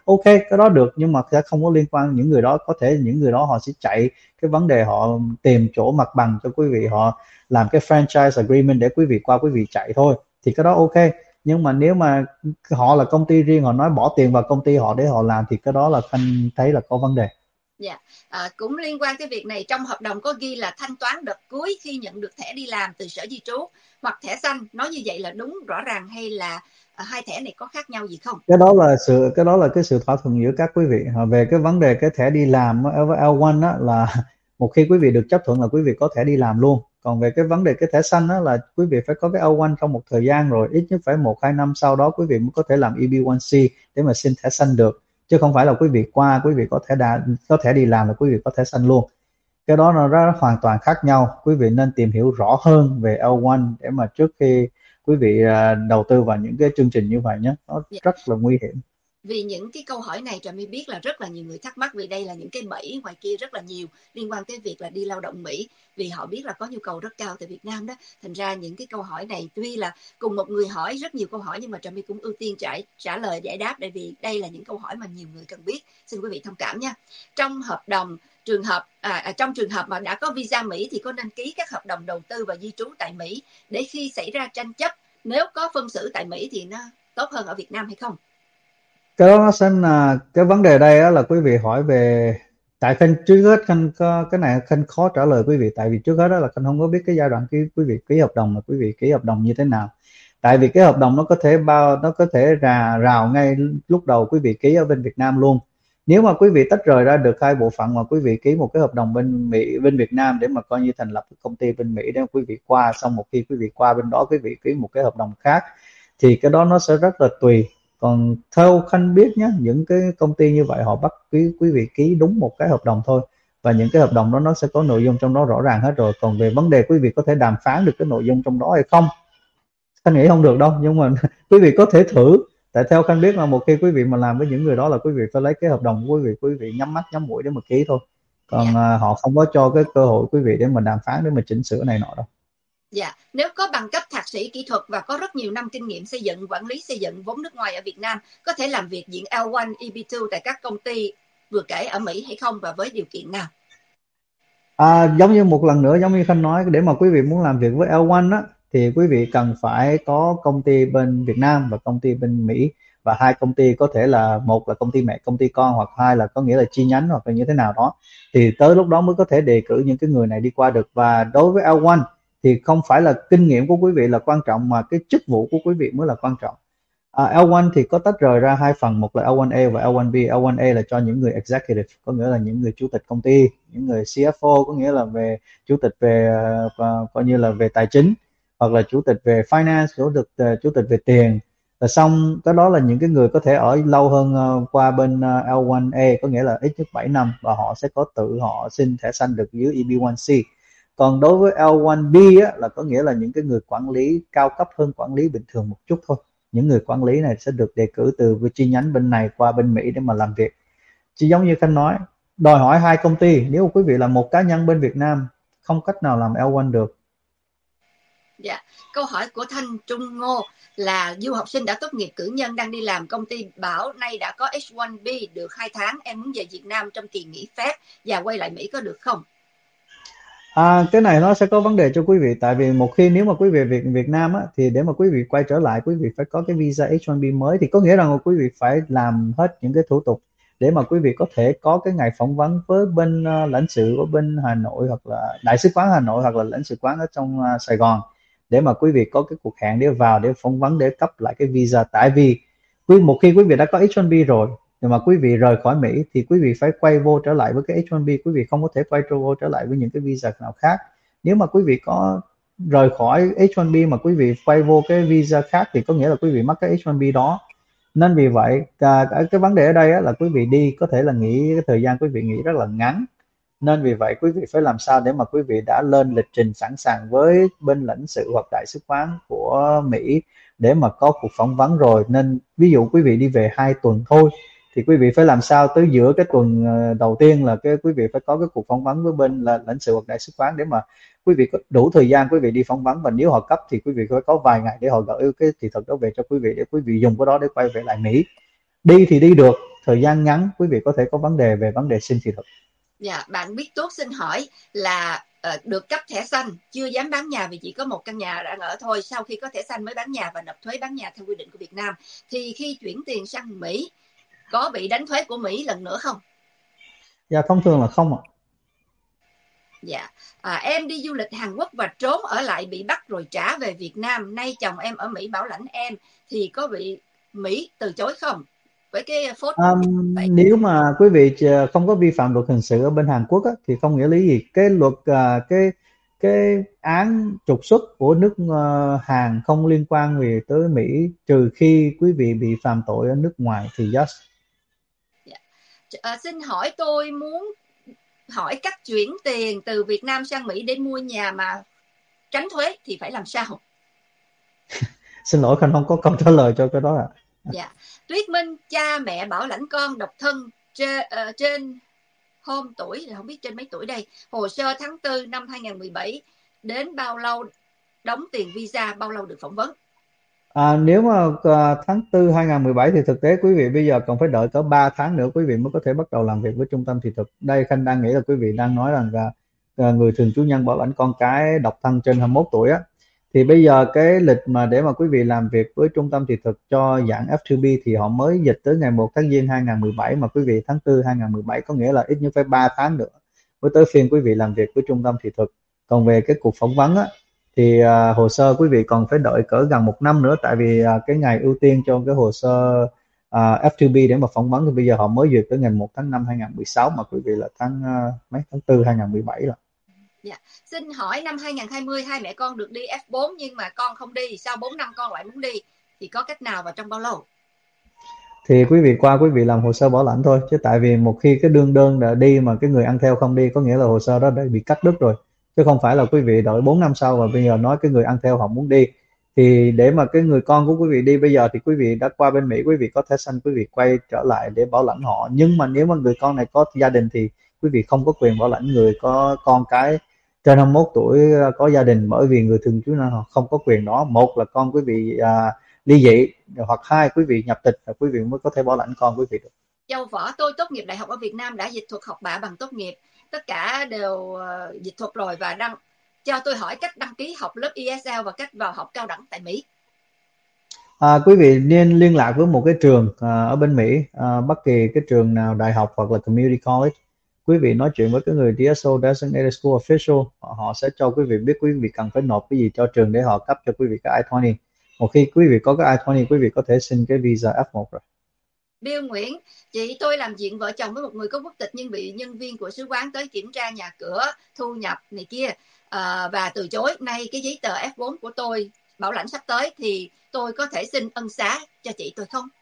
ok, cái đó được, nhưng mà sẽ không có liên quan. Những người đó có thể những người đó họ sẽ chạy cái vấn đề họ tìm chỗ mặt bằng cho quý vị, họ làm cái franchise agreement để quý vị qua quý vị chạy thôi, thì cái đó ok. Nhưng mà nếu mà họ là công ty riêng, họ nói bỏ tiền vào công ty họ để họ làm, thì cái đó là Khanh thấy là có vấn đề. Dạ, à, cũng liên quan tới việc này, trong hợp đồng có ghi là thanh toán đợt cuối khi nhận được thẻ đi làm từ Sở Di trú hoặc thẻ xanh, nói như vậy là đúng rõ ràng hay là à, hai thẻ này có khác nhau gì không? Cái đó là sự cái đó là cái sự thỏa thuận giữa các quý vị. Về cái vấn đề cái thẻ đi làm ở với L một á, là một khi quý vị được chấp thuận là quý vị có thẻ đi làm luôn. Còn về cái vấn đề cái thẻ xanh á, là quý vị phải có cái L một trong một thời gian rồi, ít nhất phải một hai năm sau đó quý vị mới có thể làm E B một C để mà xin thẻ xanh được, chứ không phải là quý vị qua quý vị có thẻ đà, có thẻ đi làm là quý vị có thẻ xanh luôn. Cái đó nó rất hoàn toàn khác nhau. Quý vị nên tìm hiểu rõ hơn về L một để mà trước khi quý vị đầu tư vào những cái chương trình như vậy nhé, nó Dạ. rất là nguy hiểm. Vì những cái câu hỏi này Trà My biết là rất là nhiều người thắc mắc, vì đây là những cái bẫy ngoài kia rất là nhiều liên quan tới việc là đi lao động Mỹ, vì họ biết là có nhu cầu rất cao tại Việt Nam đó. Thành ra những cái câu hỏi này tuy là cùng một người hỏi rất nhiều câu hỏi, nhưng mà Trà My cũng ưu tiên trả, trả lời giải đáp, tại vì đây là những câu hỏi mà nhiều người cần biết. Xin quý vị thông cảm nha. Trong hợp đồng trường hợp à, trong trường hợp mà đã có visa Mỹ thì có nên ký các hợp đồng đầu tư và di trú tại Mỹ để khi xảy ra tranh chấp, nếu có phân xử tại Mỹ thì nó tốt hơn ở Việt Nam hay không? Cái đó nó sẽ là cái vấn đề đây á, là quý vị hỏi về, tại Khanh trước hết Khanh có cái này Khanh khó trả lời quý vị, tại vì trước hết đó là Khanh không có biết cái giai đoạn ký quý vị ký hợp đồng là quý vị ký hợp đồng như thế nào. Tại vì cái hợp đồng nó có thể bao nó có thể rà rào ngay lúc đầu quý vị ký ở bên Việt Nam luôn. Nếu mà quý vị tách rời ra được hai bộ phận mà quý vị ký một cái hợp đồng bên Mỹ bên Việt Nam để mà coi như thành lập công ty bên Mỹ để mà quý vị qua, xong một khi quý vị qua bên đó quý vị ký một cái hợp đồng khác, thì cái đó nó sẽ rất là tùy. Còn theo Khanh biết nhé, những cái công ty như vậy họ bắt quý quý vị ký đúng một cái hợp đồng thôi, và những cái hợp đồng đó nó sẽ có nội dung trong đó rõ ràng hết rồi. Còn về vấn đề quý vị có thể đàm phán được cái nội dung trong đó hay không, Khanh nghĩ không được đâu, nhưng mà quý vị có thể thử. Tại theo Khanh biết là một khi quý vị mà làm với những người đó là quý vị phải lấy cái hợp đồng của quý vị, quý vị nhắm mắt nhắm mũi để mà ký thôi. Còn Dạ. à, họ không có cho cái cơ hội quý vị để mà đàm phán, để mà chỉnh sửa này nọ đâu. Dạ, nếu có bằng cấp thạc sĩ kỹ thuật và có rất nhiều năm kinh nghiệm xây dựng, quản lý xây dựng vốn nước ngoài ở Việt Nam, có thể làm việc diện L một, E B hai tại các công ty vừa kể ở Mỹ hay không, và với điều kiện nào? À, giống như một lần nữa, giống như Khanh nói, để mà quý vị muốn làm việc với L một á, thì quý vị cần phải có công ty bên Việt Nam và công ty bên Mỹ, và hai công ty có thể là một là công ty mẹ công ty con, hoặc hai là có nghĩa là chi nhánh hoặc là như thế nào đó, thì tới lúc đó mới có thể đề cử những cái người này đi qua được. Và đối với L một thì không phải là kinh nghiệm của quý vị là quan trọng, mà cái chức vụ của quý vị mới là quan trọng. À, L một thì có tách rời ra hai phần, một là L một A và L một B. L một A là cho những người executive, có nghĩa là những người chủ tịch công ty, những người C F O, có nghĩa là về chủ tịch về uh, coi như là về tài chính, hoặc là chủ tịch về finance, chủ tịch uh, chủ tịch về tiền. Và xong cái đó là những cái người có thể ở lâu hơn uh, qua bên uh, L một A, có nghĩa là ít nhất bảy năm, và họ sẽ có tự họ xin thẻ xanh được dưới E B một C. Còn đối với L một B á, là có nghĩa là những cái người quản lý cao cấp hơn quản lý bình thường một chút thôi. Những người quản lý này sẽ được đề cử từ chi nhánh bên này qua bên Mỹ để mà làm việc. Chỉ giống như Khanh nói, đòi hỏi hai công ty, nếu quý vị là một cá nhân bên Việt Nam không cách nào làm L một được. Dạ, câu hỏi của Thanh Trung Ngô là du học sinh đã tốt nghiệp cử nhân đang đi làm, công ty bảo nay đã có H một B được hai tháng, em muốn về Việt Nam trong kỳ nghỉ phép và quay lại Mỹ có được không? À, cái này nó sẽ có vấn đề cho quý vị, tại vì một khi nếu mà quý vị về Việt, Việt Nam á, thì để mà quý vị quay trở lại quý vị phải có cái visa H một B mới, thì có nghĩa rằng là quý vị phải làm hết những cái thủ tục để mà quý vị có thể có cái ngày phỏng vấn với bên uh, lãnh sự ở bên Hà Nội, hoặc là đại sứ quán Hà Nội, hoặc là lãnh sự quán ở trong uh, Sài Gòn, để mà quý vị có cái cuộc hẹn để vào để phỏng vấn để cấp lại cái visa. Tại vì quý một khi quý vị đã có H một B rồi, nhưng mà quý vị rời khỏi Mỹ thì quý vị phải quay vô trở lại với cái H một B, quý vị không có thể quay vô trở lại với những cái visa nào khác. Nếu mà quý vị có rời khỏi H một B mà quý vị quay vô cái visa khác thì có nghĩa là quý vị mất cái H một B đó. Nên vì vậy cái, cái vấn đề ở đây á, là quý vị đi có thể là nghỉ, cái thời gian quý vị nghỉ rất là ngắn. Nên vì vậy quý vị phải làm sao để mà quý vị đã lên lịch trình sẵn sàng với bên lãnh sự hoặc đại sứ quán của Mỹ để mà có cuộc phỏng vấn rồi. Nên ví dụ quý vị đi về hai tuần thôi, thì quý vị phải làm sao tới giữa cái tuần đầu tiên là cái quý vị phải có cái cuộc phỏng vấn với bên là lãnh sự hoặc đại sứ quán, để mà quý vị có đủ thời gian quý vị đi phỏng vấn. Và nếu họ cấp thì quý vị phải có vài ngày để họ gửi cái thị thực đó về cho quý vị, để quý vị dùng cái đó để quay về lại Mỹ. Đi thì đi được, thời gian ngắn quý vị có thể có vấn đề về vấn đề xin thị thực. Dạ, bạn biết tốt xin hỏi là uh, được cấp thẻ xanh, chưa dám bán nhà vì chỉ có một căn nhà đang ở thôi. Sau khi có thẻ xanh mới bán nhà và nộp thuế bán nhà theo quy định của Việt Nam. Thì khi chuyển tiền sang Mỹ, có bị đánh thuế của Mỹ lần nữa không? Dạ, thông thường là không ạ. Dạ, à, em đi du lịch Hàn Quốc và trốn ở lại bị bắt rồi trả về Việt Nam. Nay chồng em ở Mỹ bảo lãnh em thì có bị Mỹ từ chối không? Với cái phốt Um, nếu mà quý vị không có vi phạm luật hình sự ở bên Hàn Quốc á, thì không nghĩa lý gì. Cái luật uh, cái cái án trục xuất của nước uh, Hàn không liên quan về tới Mỹ, trừ khi quý vị bị phạm tội ở nước ngoài thì yes. Dạ. À, xin hỏi tôi muốn hỏi cách chuyển tiền từ Việt Nam sang Mỹ để mua nhà mà tránh thuế thì phải làm sao? Xin lỗi, Khanh không có câu trả lời cho cái đó ạ. À. Dạ. Tuyết Minh, cha mẹ bảo lãnh con độc thân trên, uh, trên hôm tuổi, không biết trên mấy tuổi đây, hồ sơ tháng tư năm hai không một bảy, đến bao lâu đóng tiền visa, bao lâu được phỏng vấn? À, nếu mà uh, tháng tư hai không một bảy thì thực tế quý vị bây giờ còn phải đợi cỡ ba tháng nữa quý vị mới có thể bắt đầu làm việc với trung tâm thị thực. Đây Khanh đang nghĩ là quý vị đang nói rằng là uh, người thường trú nhân bảo lãnh con cái độc thân trên hai mươi mốt tuổi á, thì bây giờ cái lịch mà để mà quý vị làm việc với trung tâm thị thực cho dạng F hai B thì họ mới dịch tới ngày một tháng Giêng hai không một bảy, mà quý vị tháng tư hai không một bảy, có nghĩa là ít nhất phải ba tháng nữa mới tới phiên quý vị làm việc với trung tâm thị thực. Còn về cái cuộc phỏng vấn á, thì uh, hồ sơ quý vị còn phải đợi cỡ gần một năm nữa, tại vì uh, cái ngày ưu tiên cho cái hồ sơ uh, F hai B để mà phỏng vấn thì bây giờ họ mới duyệt tới ngày một tháng năm hai không một sáu, mà quý vị là tháng uh, mấy tháng tư hai không một bảy rồi. Dạ. Xin hỏi năm hai không hai không hai mẹ con được đi F bốn nhưng mà con không đi, sau bốn năm con lại muốn đi, thì có cách nào và trong bao lâu? Thì quý vị qua quý vị làm hồ sơ bảo lãnh thôi, chứ tại vì một khi cái đương đơn đã đi mà cái người ăn theo không đi, có nghĩa là hồ sơ đó đã bị cắt đứt rồi, chứ không phải là quý vị đợi bốn năm sau và bây giờ nói cái người ăn theo họ muốn đi. Thì để mà cái người con của quý vị đi bây giờ thì quý vị đã qua bên Mỹ, quý vị có thẻ xanh, quý vị quay trở lại để bảo lãnh họ. Nhưng mà nếu mà người con này có gia đình thì quý vị không có quyền bảo lãnh người có con cái trên hai mươi mốt tuổi có gia đình, bởi vì người thường trú nhân họ không có quyền đó. Một là con quý vị à, ly dị, hoặc hai quý vị nhập tịch là quý vị mới có thể bảo lãnh con quý vị được. Châu Võ, tôi tốt nghiệp đại học ở Việt Nam, đã dịch thuật học bạ bằng tốt nghiệp, tất cả đều uh, dịch thuật rồi, và đăng cho tôi hỏi cách đăng ký học lớp E S L và cách vào học cao đẳng tại Mỹ. À, quý vị nên liên lạc với một cái trường à, ở bên Mỹ, à, bất kỳ cái trường nào, đại học hoặc là community college. Quý vị nói chuyện với cái người D S O, Designated School Official, họ, họ sẽ cho quý vị biết quý vị cần phải nộp cái gì cho trường để họ cấp cho quý vị cái I hai mươi. Một khi quý vị có cái I hai mươi, quý vị có thể xin cái visa F một rồi. Bill Nguyễn, chị tôi làm chuyện vợ chồng với một người có quốc tịch nhưng bị nhân viên của sứ quán tới kiểm tra nhà cửa, thu nhập này kia à, và từ chối. Nay cái giấy tờ F bốn của tôi bảo lãnh sắp tới thì tôi có thể xin ân xá cho chị tôi không?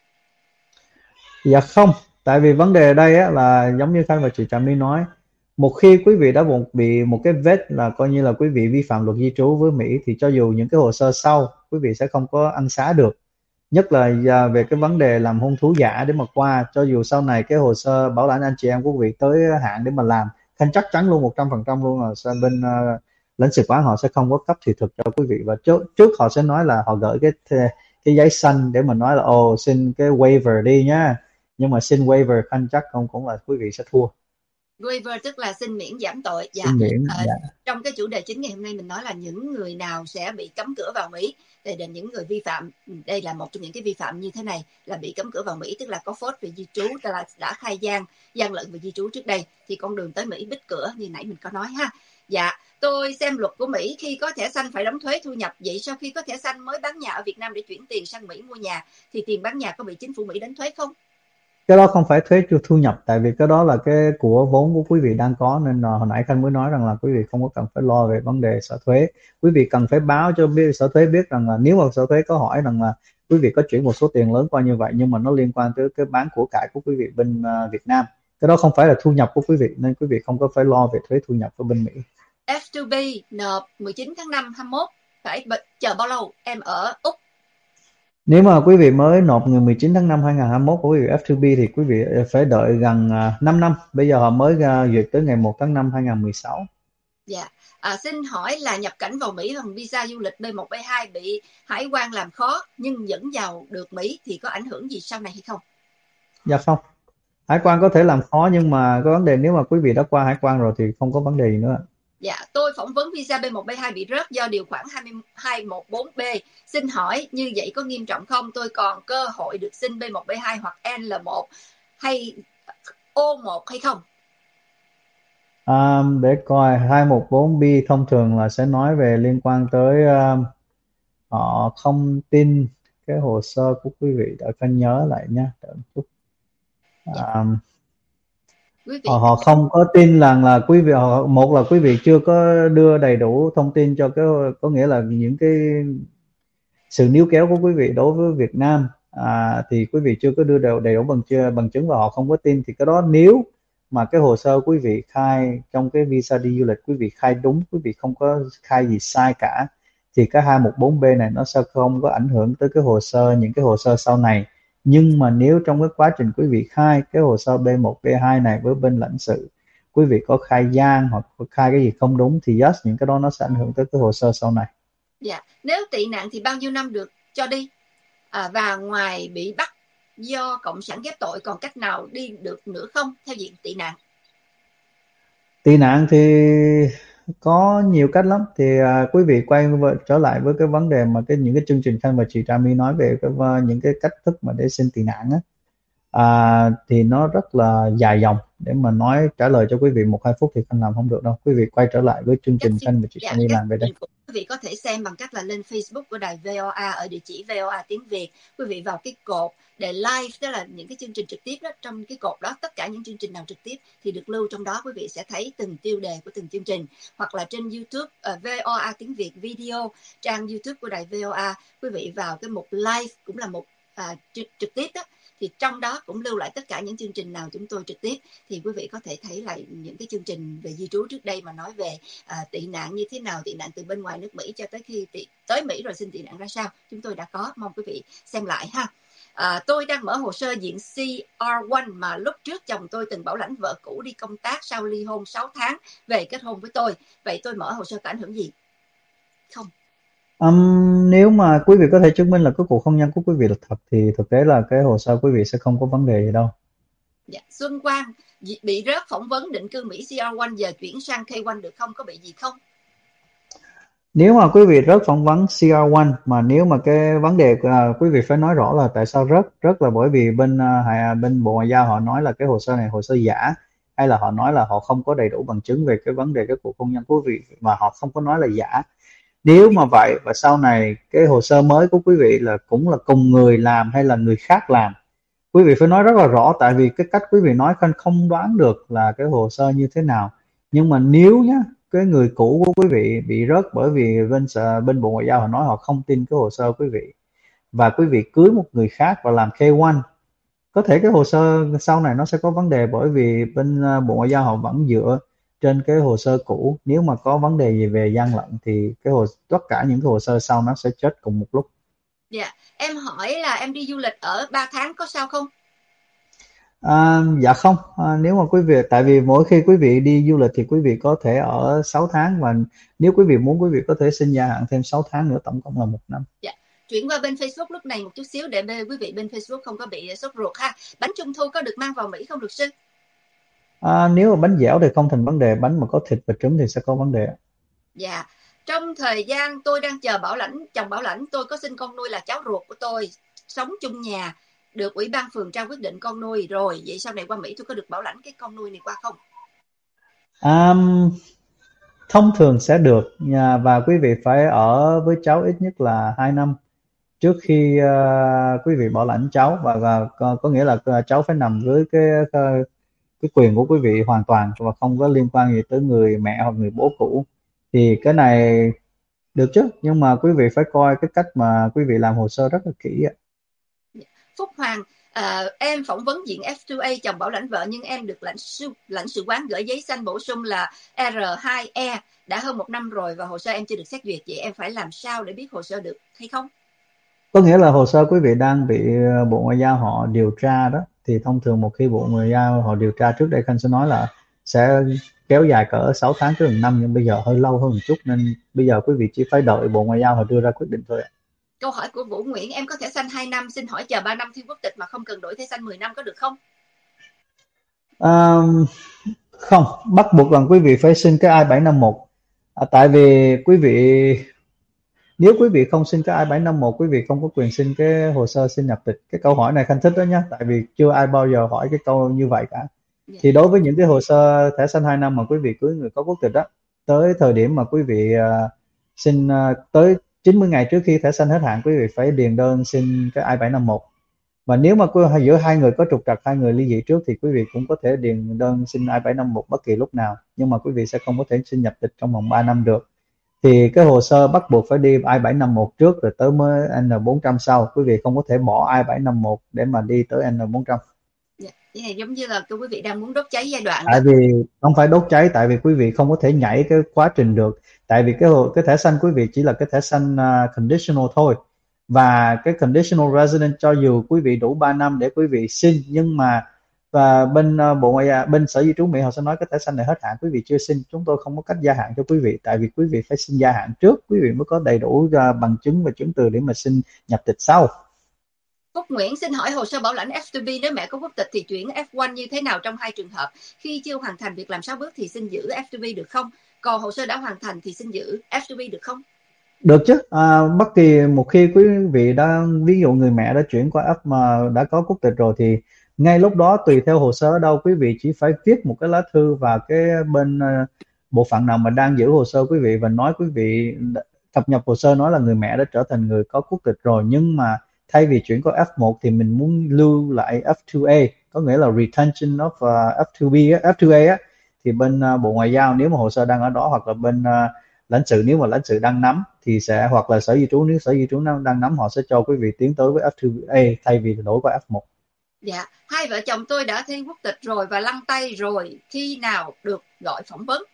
Dạ không, tại vì vấn đề ở đây á, là giống như Khanh và chị Trạm Ly nói, một khi quý vị đã bị một cái vết là coi như là quý vị vi phạm luật di trú với Mỹ, thì cho dù những cái hồ sơ sau quý vị sẽ không có ân xá được. Nhất là về cái vấn đề làm hôn thú giả để mà qua, cho dù sau này cái hồ sơ bảo lãnh anh chị em của quý vị tới hạn để mà làm, Khanh chắc chắn luôn một trăm phần trăm luôn là bên uh, lãnh sự quán họ sẽ không có cấp thị thực cho quý vị, và trước, trước họ sẽ nói là họ gửi cái cái giấy xanh để mà nói là ồ xin cái waiver đi nhá, nhưng mà xin waiver Khanh chắc không cũng là quý vị sẽ thua. Waiver tức là xin miễn giảm tội. Dạ. Xin miễn, à, dạ. Trong cái chủ đề chính ngày hôm nay mình nói là những người nào sẽ bị cấm cửa vào Mỹ, thì là những người vi phạm, đây là một trong những cái vi phạm như thế này là bị cấm cửa vào Mỹ, tức là có phốt về di trú, tức là đã khai gian gian lận về di trú trước đây, thì con đường tới Mỹ bít cửa như nãy mình có nói ha. Dạ, tôi xem luật của Mỹ, khi có thẻ xanh phải đóng thuế thu nhập, vậy sau khi có thẻ xanh mới bán nhà ở Việt Nam để chuyển tiền sang Mỹ mua nhà thì tiền bán nhà có bị chính phủ Mỹ đánh thuế không? Cái đó không phải thuế thu nhập, tại vì cái đó là cái của vốn của quý vị đang có, nên là hồi nãy Khanh mới nói rằng là quý vị không có cần phải lo về vấn đề sở thuế. Quý vị cần phải báo cho sở thuế biết rằng là nếu mà sở thuế có hỏi rằng là quý vị có chuyển một số tiền lớn qua như vậy, nhưng mà nó liên quan tới cái bán của cải của quý vị bên uh, Việt Nam, cái đó không phải là thu nhập của quý vị, nên quý vị không có phải lo về thuế thu nhập ở bên Mỹ. F hai B nộp mười chín tháng năm hai mươi mốt, phải chờ bao lâu? Em ở Úc. Nếu mà quý vị mới nộp ngày mười chín tháng năm hai nghìn không trăm hai mươi mốt của quý vị F hai B thì quý vị phải đợi gần uh, năm năm. Bây giờ họ mới uh, duyệt tới ngày một tháng năm hai nghìn không trăm mười sáu. Dạ. À, xin hỏi là nhập cảnh vào Mỹ bằng visa du lịch B một B hai bị hải quan làm khó nhưng vẫn vào được Mỹ thì có ảnh hưởng gì sau này hay không? Dạ không. Hải quan có thể làm khó, nhưng mà cái vấn đề nếu mà quý vị đã qua hải quan rồi thì không có vấn đề gì nữa. Dạ, tôi phỏng vấn visa B một B hai bị rớt do điều khoản hai một bốn B. Xin hỏi như vậy có nghiêm trọng không? Tôi còn cơ hội được xin B một B hai hoặc L một hay O một hay không? À, để coi, hai một bốn B thông thường là sẽ nói về liên quan tới uh, họ không tin cái hồ sơ của quý vị. Để con nhớ lại nhé, đợi một chút. Dạ. À, Quý vị họ, họ không có tin rằng là quý vị họ, một là quý vị chưa có đưa đầy đủ thông tin cho cái, có nghĩa là những cái sự níu kéo của quý vị đối với Việt Nam, à, thì quý vị chưa có đưa đầy, đầy đủ bằng chưa bằng chứng và họ không có tin, thì cái đó nếu mà cái hồ sơ quý vị khai trong cái visa đi du lịch quý vị khai đúng, quý vị không có khai gì sai cả, thì cái hai một bốn B này nó sẽ không có ảnh hưởng tới cái hồ sơ, những cái hồ sơ sau này. Nhưng mà nếu trong cái quá trình quý vị khai cái hồ sơ B một B hai này với bên lãnh sự, quý vị có khai gian hoặc khai cái gì không đúng thì yes, những cái đó nó sẽ ảnh hưởng tới cái hồ sơ sau này. Dạ, nếu tị nạn thì bao nhiêu năm được cho đi? À, và ngoài bị bắt do cộng sản ghép tội còn cách nào đi được nữa không theo diện tị nạn? Tị nạn thì có nhiều cách lắm, thì à, quý vị quay trở lại với cái vấn đề mà cái những cái chương trình Khanh và chị Trà My nói về cái những cái cách thức mà để xin tị nạn á, à, thì nó rất là dài dòng, để mà nói trả lời cho quý vị một hai phút thì Khanh làm không được đâu. Quý vị quay trở lại với chương trình Khanh và chị Trà My làm về đây. Quý vị có thể xem bằng cách là lên Facebook của đài vê o a ở địa chỉ vê o a tiếng Việt. Quý vị vào cái cột để live, đó là những cái chương trình trực tiếp đó, trong cái cột đó tất cả những chương trình nào trực tiếp thì được lưu trong đó, quý vị sẽ thấy từng tiêu đề của từng chương trình. Hoặc là trên YouTube uh, vê o a tiếng Việt video, trang YouTube của đài vê o a, quý vị vào cái mục live cũng là một uh, trực, trực tiếp đó, thì trong đó cũng lưu lại tất cả những chương trình nào chúng tôi trực tiếp, thì quý vị có thể thấy lại những cái chương trình về di trú trước đây mà nói về à, tị nạn như thế nào, tị nạn từ bên ngoài nước Mỹ cho tới khi tị, tới Mỹ rồi xin tị nạn ra sao, chúng tôi đã có, mong quý vị xem lại ha. À, tôi đang mở hồ sơ diện C R một mà lúc trước chồng tôi từng bảo lãnh vợ cũ đi công tác, sau ly hôn sáu tháng về kết hôn với tôi, vậy tôi mở hồ sơ có ảnh hưởng gì không? Um, nếu mà quý vị có thể chứng minh là cái cuộc hôn nhân của quý vị là thật thì thực tế là cái hồ sơ quý vị sẽ không có vấn đề gì đâu. Dạ. Xuân Quang bị rớt phỏng vấn định cư Mỹ C R một giờ chuyển sang K một được không, có bị gì không? Nếu mà quý vị rớt phỏng vấn C R một, mà nếu mà cái vấn đề uh, quý vị phải nói rõ là tại sao rớt. Rớt là bởi vì bên uh, bên Bộ Ngoại giao họ nói là cái hồ sơ này hồ sơ giả, hay là họ nói là họ không có đầy đủ bằng chứng về cái vấn đề cái cuộc hôn nhân của quý vị, mà họ không có nói là giả. Nếu mà vậy và sau này cái hồ sơ mới của quý vị là cũng là cùng người làm hay là người khác làm, quý vị phải nói rất là rõ, tại vì cái cách quý vị nói Khanh không đoán được là cái hồ sơ như thế nào. Nhưng mà nếu nhá, cái người cũ của quý vị bị rớt bởi vì bên bên Bộ Ngoại giao họ nói họ không tin cái hồ sơ quý vị, và quý vị cưới một người khác và làm K một, có thể cái hồ sơ sau này nó sẽ có vấn đề, bởi vì bên Bộ Ngoại giao họ vẫn dựa trên cái hồ sơ cũ. Nếu mà có vấn đề gì về gian lận thì cái hồ tất cả những cái hồ sơ sau nó sẽ chết cùng một lúc. Dạ, em hỏi là em đi du lịch ở ba tháng có sao không? À, dạ không, à, nếu mà quý vị, tại vì mỗi khi quý vị đi du lịch thì quý vị có thể ở sáu tháng, và nếu quý vị muốn quý vị có thể xin gia hạn thêm sáu tháng nữa, tổng cộng là một năm. Dạ. Chuyển qua bên Facebook lúc này một chút xíu để quý vị bên Facebook không có bị sốt ruột ha. Bánh trung thu có được mang vào Mỹ không luật sư? À, nếu mà bánh dẻo thì không thành vấn đề, bánh mà có thịt và trứng thì sẽ có vấn đề. Dạ. Trong thời gian tôi đang chờ bảo lãnh, chồng bảo lãnh, tôi có xin con nuôi là cháu ruột của tôi, sống chung nhà, được ủy ban phường trao quyết định con nuôi rồi. Vậy sau này qua Mỹ tôi có được bảo lãnh cái con nuôi này qua không? À, thông thường sẽ được, và quý vị phải ở với cháu ít nhất là hai năm trước khi uh, quý vị bảo lãnh cháu, và, và có, có nghĩa là cháu phải nằm với cái cái quyền của quý vị hoàn toàn và không có liên quan gì tới người mẹ hoặc người bố cũ. Thì cái này được chứ, nhưng mà quý vị phải coi cái cách mà quý vị làm hồ sơ rất là kỹ ạ. Phúc Hoàng, à, em phỏng vấn diện F hai A, chồng bảo lãnh vợ nhưng em được lãnh sự, lãnh sự quán gửi giấy xanh bổ sung là R hai E đã hơn một năm rồi và hồ sơ em chưa được xét duyệt, vậy em phải làm sao để biết hồ sơ được hay không? Có nghĩa là hồ sơ quý vị đang bị Bộ Ngoại giao họ điều tra đó, thì thông thường một khi Bộ Ngoại giao họ điều tra, trước đây Khanh sẽ nói là sẽ kéo dài cỡ sáu tháng tới một năm, nhưng bây giờ hơi lâu hơn một chút, nên bây giờ quý vị chỉ phải đợi Bộ Ngoại giao họ đưa ra quyết định thôi ạ. Câu hỏi của Vũ Nguyễn, em có thẻ xanh hai năm, xin hỏi chờ ba năm thi quốc tịch mà không cần đổi thẻ xanh mười năm có được không? À, không, bắt buộc rằng quý vị phải xin cái I bảy năm một. À, tại vì quý vị nếu quý vị không xin cái I bảy năm một, quý vị không có quyền xin cái hồ sơ xin nhập tịch. Cái câu hỏi này Khanh thích đó nhé, tại vì chưa ai bao giờ hỏi cái câu như vậy cả. Yeah. Thì đối với những cái hồ sơ thẻ xanh hai năm mà quý vị cưới người có quốc tịch đó, tới thời điểm mà quý vị uh, xin uh, tới chín mươi ngày trước khi thẻ xanh hết hạn, quý vị phải điền đơn xin cái I bảy năm một. Và nếu mà giữa hai người có trục trặc, hai người ly dị trước thì quý vị cũng có thể điền đơn xin I bảy năm một bất kỳ lúc nào, nhưng mà quý vị sẽ không có thể xin nhập tịch trong vòng ba năm được. Thì cái hồ sơ bắt buộc phải đi I bảy năm một trước rồi tới mới N bốn trăm sau. Quý vị không có thể bỏ I bảy năm một để mà đi tới N bốn trăm. Dạ, cái này giống như là quý vị đang muốn đốt cháy giai đoạn. Tại vì không phải đốt cháy, tại vì quý vị không có thể nhảy cái quá trình được. Tại vì cái cái thẻ xanh quý vị chỉ là cái thẻ xanh uh, conditional thôi. Và cái conditional resident cho dù quý vị đủ ba năm để quý vị xin, nhưng mà và bên uh, bộ ngoại giao, bên sở di trú Mỹ họ sẽ nói cái thẻ xanh này hết hạn, quý vị chưa xin, chúng tôi không có cách gia hạn cho quý vị, tại vì quý vị phải xin gia hạn trước, quý vị mới có đầy đủ uh, bằng chứng và chứng từ để mà xin nhập tịch sau. Phúc Nguyễn xin hỏi hồ sơ bảo lãnh F hai B nếu mẹ có quốc tịch thì chuyển F một như thế nào trong hai trường hợp? Khi chưa hoàn thành việc làm sáu bước thì xin giữ F hai B được không? Còn hồ sơ đã hoàn thành thì xin giữ F hai B được không? Được chứ, à, bất kỳ một khi quý vị đã, ví dụ người mẹ đã chuyển qua F mà đã có quốc tịch rồi thì ngay lúc đó tùy theo hồ sơ ở đâu, quý vị chỉ phải viết một cái lá thư vào cái bên uh, bộ phận nào mà đang giữ hồ sơ quý vị và nói quý vị cập nhật hồ sơ, nói là người mẹ đã trở thành người có quốc tịch rồi, nhưng mà thay vì chuyển qua F một thì mình muốn lưu lại F hai A, có nghĩa là retention of uh, F hai B, F hai A á, thì bên uh, bộ ngoại giao nếu mà hồ sơ đang ở đó, hoặc là bên uh, lãnh sự nếu mà lãnh sự đang nắm thì sẽ, hoặc là sở di trú nếu sở di trú đang nắm, họ sẽ cho quý vị tiến tới với F hai A thay vì đổi qua F một. Dạ, hai vợ chồng tôi đã thi quốc tịch rồi và lăn tay rồi, khi nào được gọi phỏng vấn?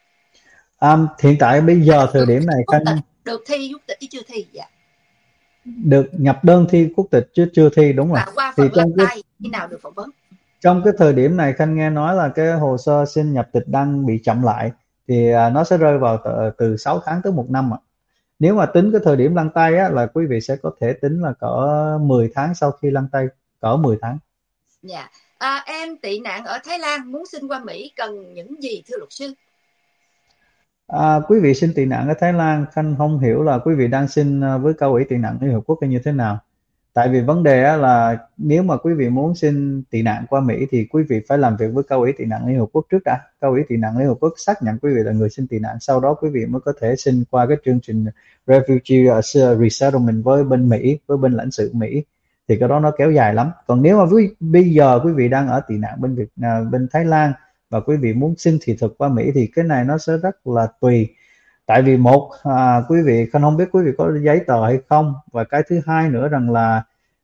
Um, hiện tại bây giờ thời điểm này Khanh được thi quốc tịch chứ chưa thi. Dạ. Được nhập đơn thi quốc tịch chứ chưa thi, đúng rồi. Và qua phần thì lăn cái, tay khi nào được phỏng vấn? Trong cái thời điểm này Khanh nghe nói là cái hồ sơ xin nhập tịch đang bị chậm lại, thì uh, nó sẽ rơi vào từ, từ sáu tháng tới một năm ạ. Nếu mà tính cái thời điểm lăn tay á, là quý vị sẽ có thể tính là cỡ mười tháng sau khi lăn tay, cỡ mười tháng. Dạ. À, em tị nạn ở Thái Lan muốn xin qua Mỹ cần những gì thưa luật sư? À, quý vị xin tị nạn ở Thái Lan, Khanh không hiểu là quý vị đang xin với cao ủy tị nạn Liên Hợp Quốc hay như thế nào. Tại vì vấn đề á, là nếu mà quý vị muốn xin tị nạn qua Mỹ thì quý vị phải làm việc với cao ủy tị nạn Liên Hợp Quốc trước đã. Cao ủy tị nạn Liên Hợp Quốc xác nhận quý vị là người xin tị nạn, sau đó quý vị mới có thể xin qua cái chương trình Refugee Resettlement với bên Mỹ, với bên lãnh sự Mỹ. Thì cái đó nó kéo dài lắm. Còn nếu mà quý, bây giờ quý vị đang ở tị nạn bên Việt bên Thái Lan và quý vị muốn xin thị thực qua Mỹ thì cái này nó sẽ rất là tùy. Tại vì một, à, quý vị Khanh không biết quý vị có giấy tờ hay không, và cái thứ hai nữa rằng là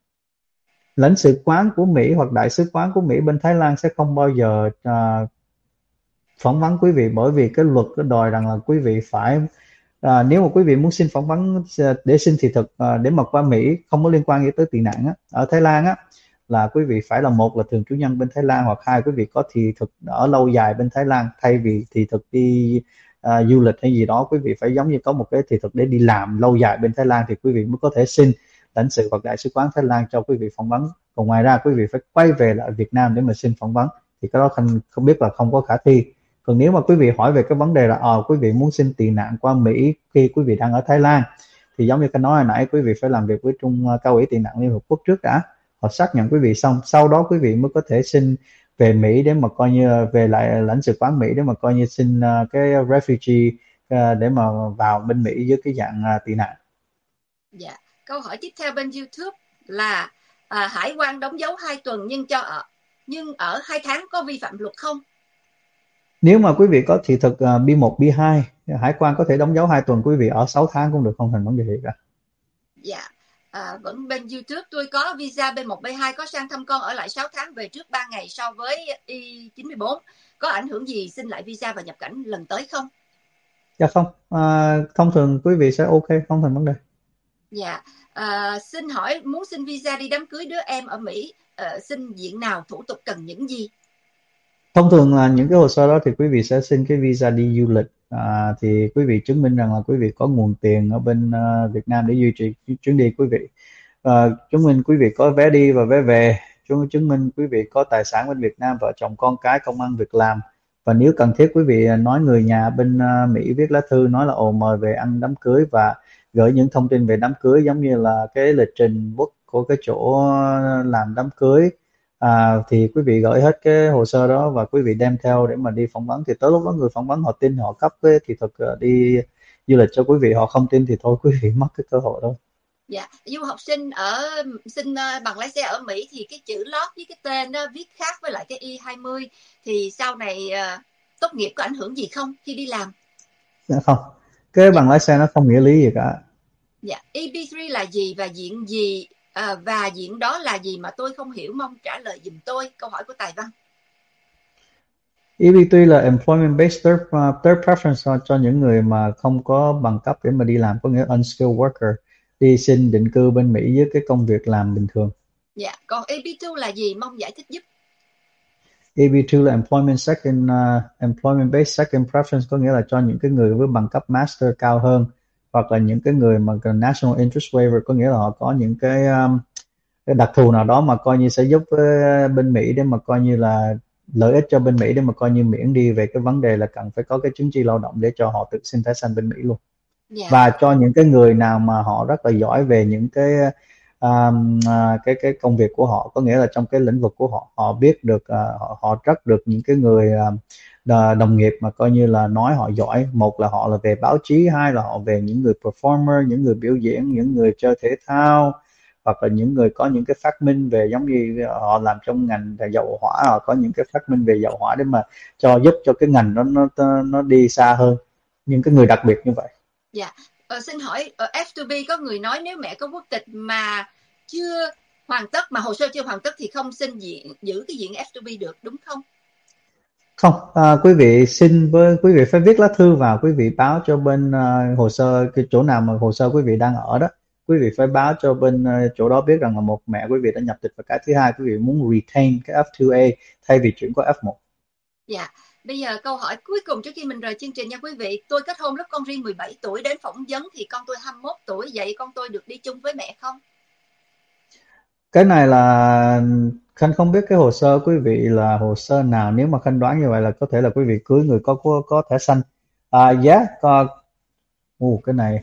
lãnh sự quán của Mỹ hoặc đại sứ quán của Mỹ bên Thái Lan sẽ không bao giờ à, phỏng vấn quý vị, bởi vì cái luật cái đòi rằng là quý vị phải à, nếu mà quý vị muốn xin phỏng vấn để xin thị thực à, để mà qua Mỹ không có liên quan gì tới tị nạn á, ở Thái Lan á, là quý vị phải là một là thường trú nhân bên Thái Lan, hoặc hai quý vị có thị thực ở lâu dài bên Thái Lan, thay vì thị thực đi uh, du lịch hay gì đó. Quý vị phải giống như có một cái thị thực để đi làm lâu dài bên Thái Lan thì quý vị mới có thể xin lãnh sự hoặc đại sứ quán Thái Lan cho quý vị phỏng vấn. Còn ngoài ra quý vị phải quay về lại Việt Nam để mà xin phỏng vấn, thì cái đó không, không biết là không có khả thi. Còn nếu mà quý vị hỏi về cái vấn đề là ờ, quý vị muốn xin tị nạn qua Mỹ khi quý vị đang ở Thái Lan, thì giống như cái nói hồi nãy, quý vị phải làm việc với Trung cao ủy tị nạn Liên Hợp Quốc trước đã. Họ xác nhận quý vị xong, sau đó quý vị mới có thể xin về Mỹ để mà coi như về lại lãnh sự quán Mỹ để mà coi như xin uh, cái refugee uh, để mà vào bên Mỹ với cái dạng uh, tị nạn. Dạ. Câu hỏi tiếp theo bên YouTube là à, hải quan đóng dấu hai tuần nhưng cho ở nhưng ở hai tháng có vi phạm luật không? Nếu mà quý vị có thị thực uh, B một, B hai, hải quan có thể đóng dấu hai tuần, quý vị ở sáu tháng cũng được, không thành vấn đề gì cả. Dạ. À, vẫn bên YouTube tôi có visa B một, B hai, có sang thăm con ở lại sáu tháng, về trước ba ngày so với I chín bốn. Có ảnh hưởng gì xin lại visa và nhập cảnh lần tới không? Dạ không, à, thông thường quý vị sẽ ok, không thành vấn đề. Dạ. À, xin hỏi muốn xin visa đi đám cưới đứa em ở Mỹ, à, xin diện nào, thủ tục cần những gì? Thông thường là những cái hồ sơ đó thì quý vị sẽ xin cái visa đi du lịch À, thì quý vị chứng minh rằng là quý vị có nguồn tiền ở bên uh, Việt Nam để duy trì chuyến đi quý vị. Uh, chứng minh quý vị có vé đi và vé về, chứng, chứng minh quý vị có tài sản bên Việt Nam, vợ chồng con cái, công ăn việc làm. Và nếu cần thiết quý vị nói người nhà bên uh, Mỹ viết lá thư nói là ồ mời về ăn đám cưới và gửi những thông tin về đám cưới giống như là cái lịch trình book của cái chỗ làm đám cưới. À, thì quý vị gửi hết cái hồ sơ đó và quý vị đem theo để mà đi phỏng vấn, thì tới lúc đó người phỏng vấn họ tin họ cấp cái thị thực đi du lịch cho quý vị, họ không tin thì thôi quý vị mất cái cơ hội đó. Dạ, du học sinh ở xin bằng lái xe ở Mỹ thì cái chữ lót với cái tên đó viết khác với lại cái I hai mươi, thì sau này uh, tốt nghiệp có ảnh hưởng gì không khi đi làm? Dạ không, cái bằng dạ. lái xe nó không nghĩa lý gì cả. Dạ, E B ba là gì và diện gì à, và diện đó là gì mà tôi không hiểu, mong trả lời giùm tôi. Câu hỏi của Tài Văn. E B ba là employment based third, uh, third preference cho, cho những người mà không có bằng cấp để mà đi làm, có nghĩa unskilled worker, đi xin định cư bên Mỹ với cái công việc làm bình thường. Dạ, còn E B hai là gì? Mong giải thích giúp. E B hai là employment second uh, employment based second preference, có nghĩa là cho những cái người với bằng cấp master cao hơn, hoặc là những cái người mà national interest waiver, có nghĩa là họ có những cái, um, cái đặc thù nào đó mà coi như sẽ giúp uh, bên Mỹ để mà coi như là lợi ích cho bên Mỹ để mà coi như miễn đi về cái vấn đề là cần phải có cái chứng chỉ lao động để cho họ tự xin thẻ xanh bên Mỹ luôn. Yeah. Và cho những cái người nào mà họ rất là giỏi về những cái um, uh, cái cái công việc của họ, có nghĩa là trong cái lĩnh vực của họ, họ biết được uh, họ, họ rất được những cái người uh, đồng nghiệp mà coi như là nói họ giỏi, một là họ là về báo chí, hai là họ về những người performer, những người biểu diễn, những người chơi thể thao, hoặc là những người có những cái phát minh về giống như họ làm trong ngành dầu hỏa, họ có những cái phát minh về dầu hỏa để mà cho giúp cho cái ngành nó nó nó đi xa hơn, những cái người đặc biệt như vậy. Dạ, ờ, xin hỏi ở F hai B có người nói nếu mẹ có quốc tịch mà chưa hoàn tất, mà hồ sơ chưa hoàn tất thì không xin diện giữ cái diện F hai B được, đúng không? Không, à, quý vị xin với quý vị phải viết lá thư vào, quý vị báo cho bên uh, hồ sơ cái chỗ nào mà hồ sơ quý vị đang ở đó, quý vị phải báo cho bên uh, chỗ đó biết rằng là một mẹ quý vị đã nhập tịch, và cái thứ hai quý vị muốn retain cái F hai A thay vì chuyển qua F một. Dạ. Bây giờ câu hỏi cuối cùng trước khi mình rời chương trình nha quý vị. Tôi kết hôn lúc con riêng mười bảy tuổi, đến phỏng vấn thì con tôi hai mươi mốt tuổi, vậy con tôi được đi chung với mẹ không? Cái này là Khanh không biết cái hồ sơ quý vị là hồ sơ nào. Nếu mà Khanh đoán như vậy là có thể là quý vị cưới người có có, có thẻ xanh. À dạ, yeah, có uh, cái này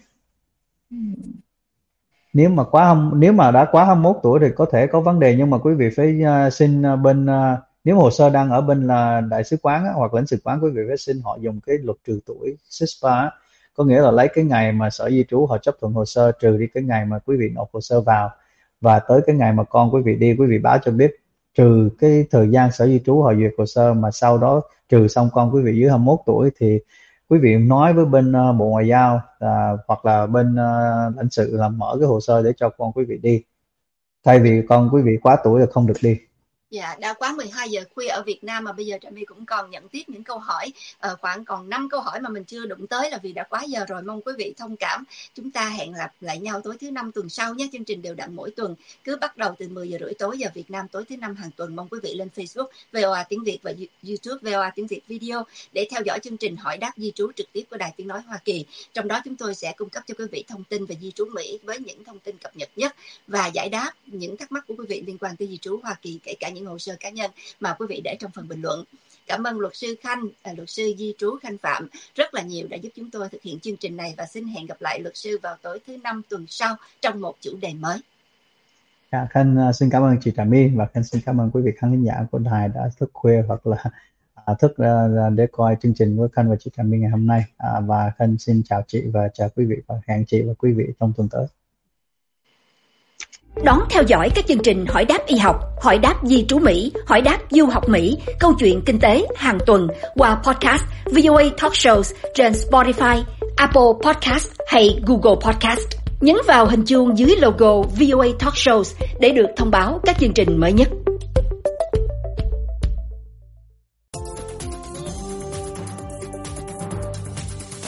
nếu mà quá nếu mà đã quá hai mươi mốt tuổi thì có thể có vấn đề, nhưng mà quý vị phải uh, xin uh, bên uh, nếu hồ sơ đang ở bên là đại sứ quán á, hoặc lãnh sự quán, quý vị phải xin họ dùng cái luật trừ tuổi S I S P A á, có nghĩa là lấy cái ngày mà sở di trú họ chấp thuận hồ sơ trừ đi cái ngày mà quý vị nộp hồ sơ vào, và tới cái ngày mà con quý vị đi, quý vị báo cho biết, trừ cái thời gian sở di trú họ duyệt hồ sơ, mà sau đó trừ xong con quý vị dưới hai mươi mốt tuổi thì quý vị nói với bên uh, Bộ Ngoại giao à, hoặc là bên uh, lãnh sự là mở cái hồ sơ để cho con quý vị đi, thay vì con quý vị quá tuổi là không được đi. Dạ, đã quá mười hai giờ khuya ở Việt Nam mà bây giờ Trà My cũng còn nhận tiếp những câu hỏi, ờ, khoảng còn năm câu hỏi mà mình chưa đụng tới là vì đã quá giờ rồi. Mong quý vị thông cảm. Chúng ta hẹn gặp lại nhau tối thứ năm tuần sau nhé. Chương trình đều đặn mỗi tuần, cứ bắt đầu từ mười giờ rưỡi tối giờ Việt Nam tối thứ năm hàng tuần. Mong quý vị lên Facebook vê o a tiếng Việt và YouTube vê o a tiếng Việt video để theo dõi chương trình hỏi đáp di trú trực tiếp của Đài Tiếng nói Hoa Kỳ. Trong đó chúng tôi sẽ cung cấp cho quý vị thông tin về di trú Mỹ với những thông tin cập nhật nhất và giải đáp những thắc mắc của quý vị liên quan tới di trú Hoa Kỳ, kể cả những hồ sơ cá nhân mà quý vị để trong phần bình luận. Cảm ơn luật sư Khanh, luật sư di trú Khanh Phạm rất là nhiều đã giúp chúng tôi thực hiện chương trình này, và xin hẹn gặp lại luật sư vào tối thứ năm tuần sau trong một chủ đề mới. Ja, Khanh uh, xin cảm ơn chị Trà My, và Khanh xin cảm ơn quý vị khán thính giả của đài đã thức khuya hoặc là uh, thức uh, để coi chương trình với Khanh và chị Trà My ngày hôm nay. Uh, và Khanh xin chào chị và chào quý vị, và hẹn chị và quý vị trong tuần tới. Đón theo dõi các chương trình hỏi đáp y học, hỏi đáp di trú Mỹ, hỏi đáp du học Mỹ, câu chuyện kinh tế hàng tuần qua podcast vê o a Talk Shows trên Spotify, Apple Podcast hay Google Podcast. Nhấn vào hình chuông dưới logo vê o a Talk Shows để được thông báo các chương trình mới nhất.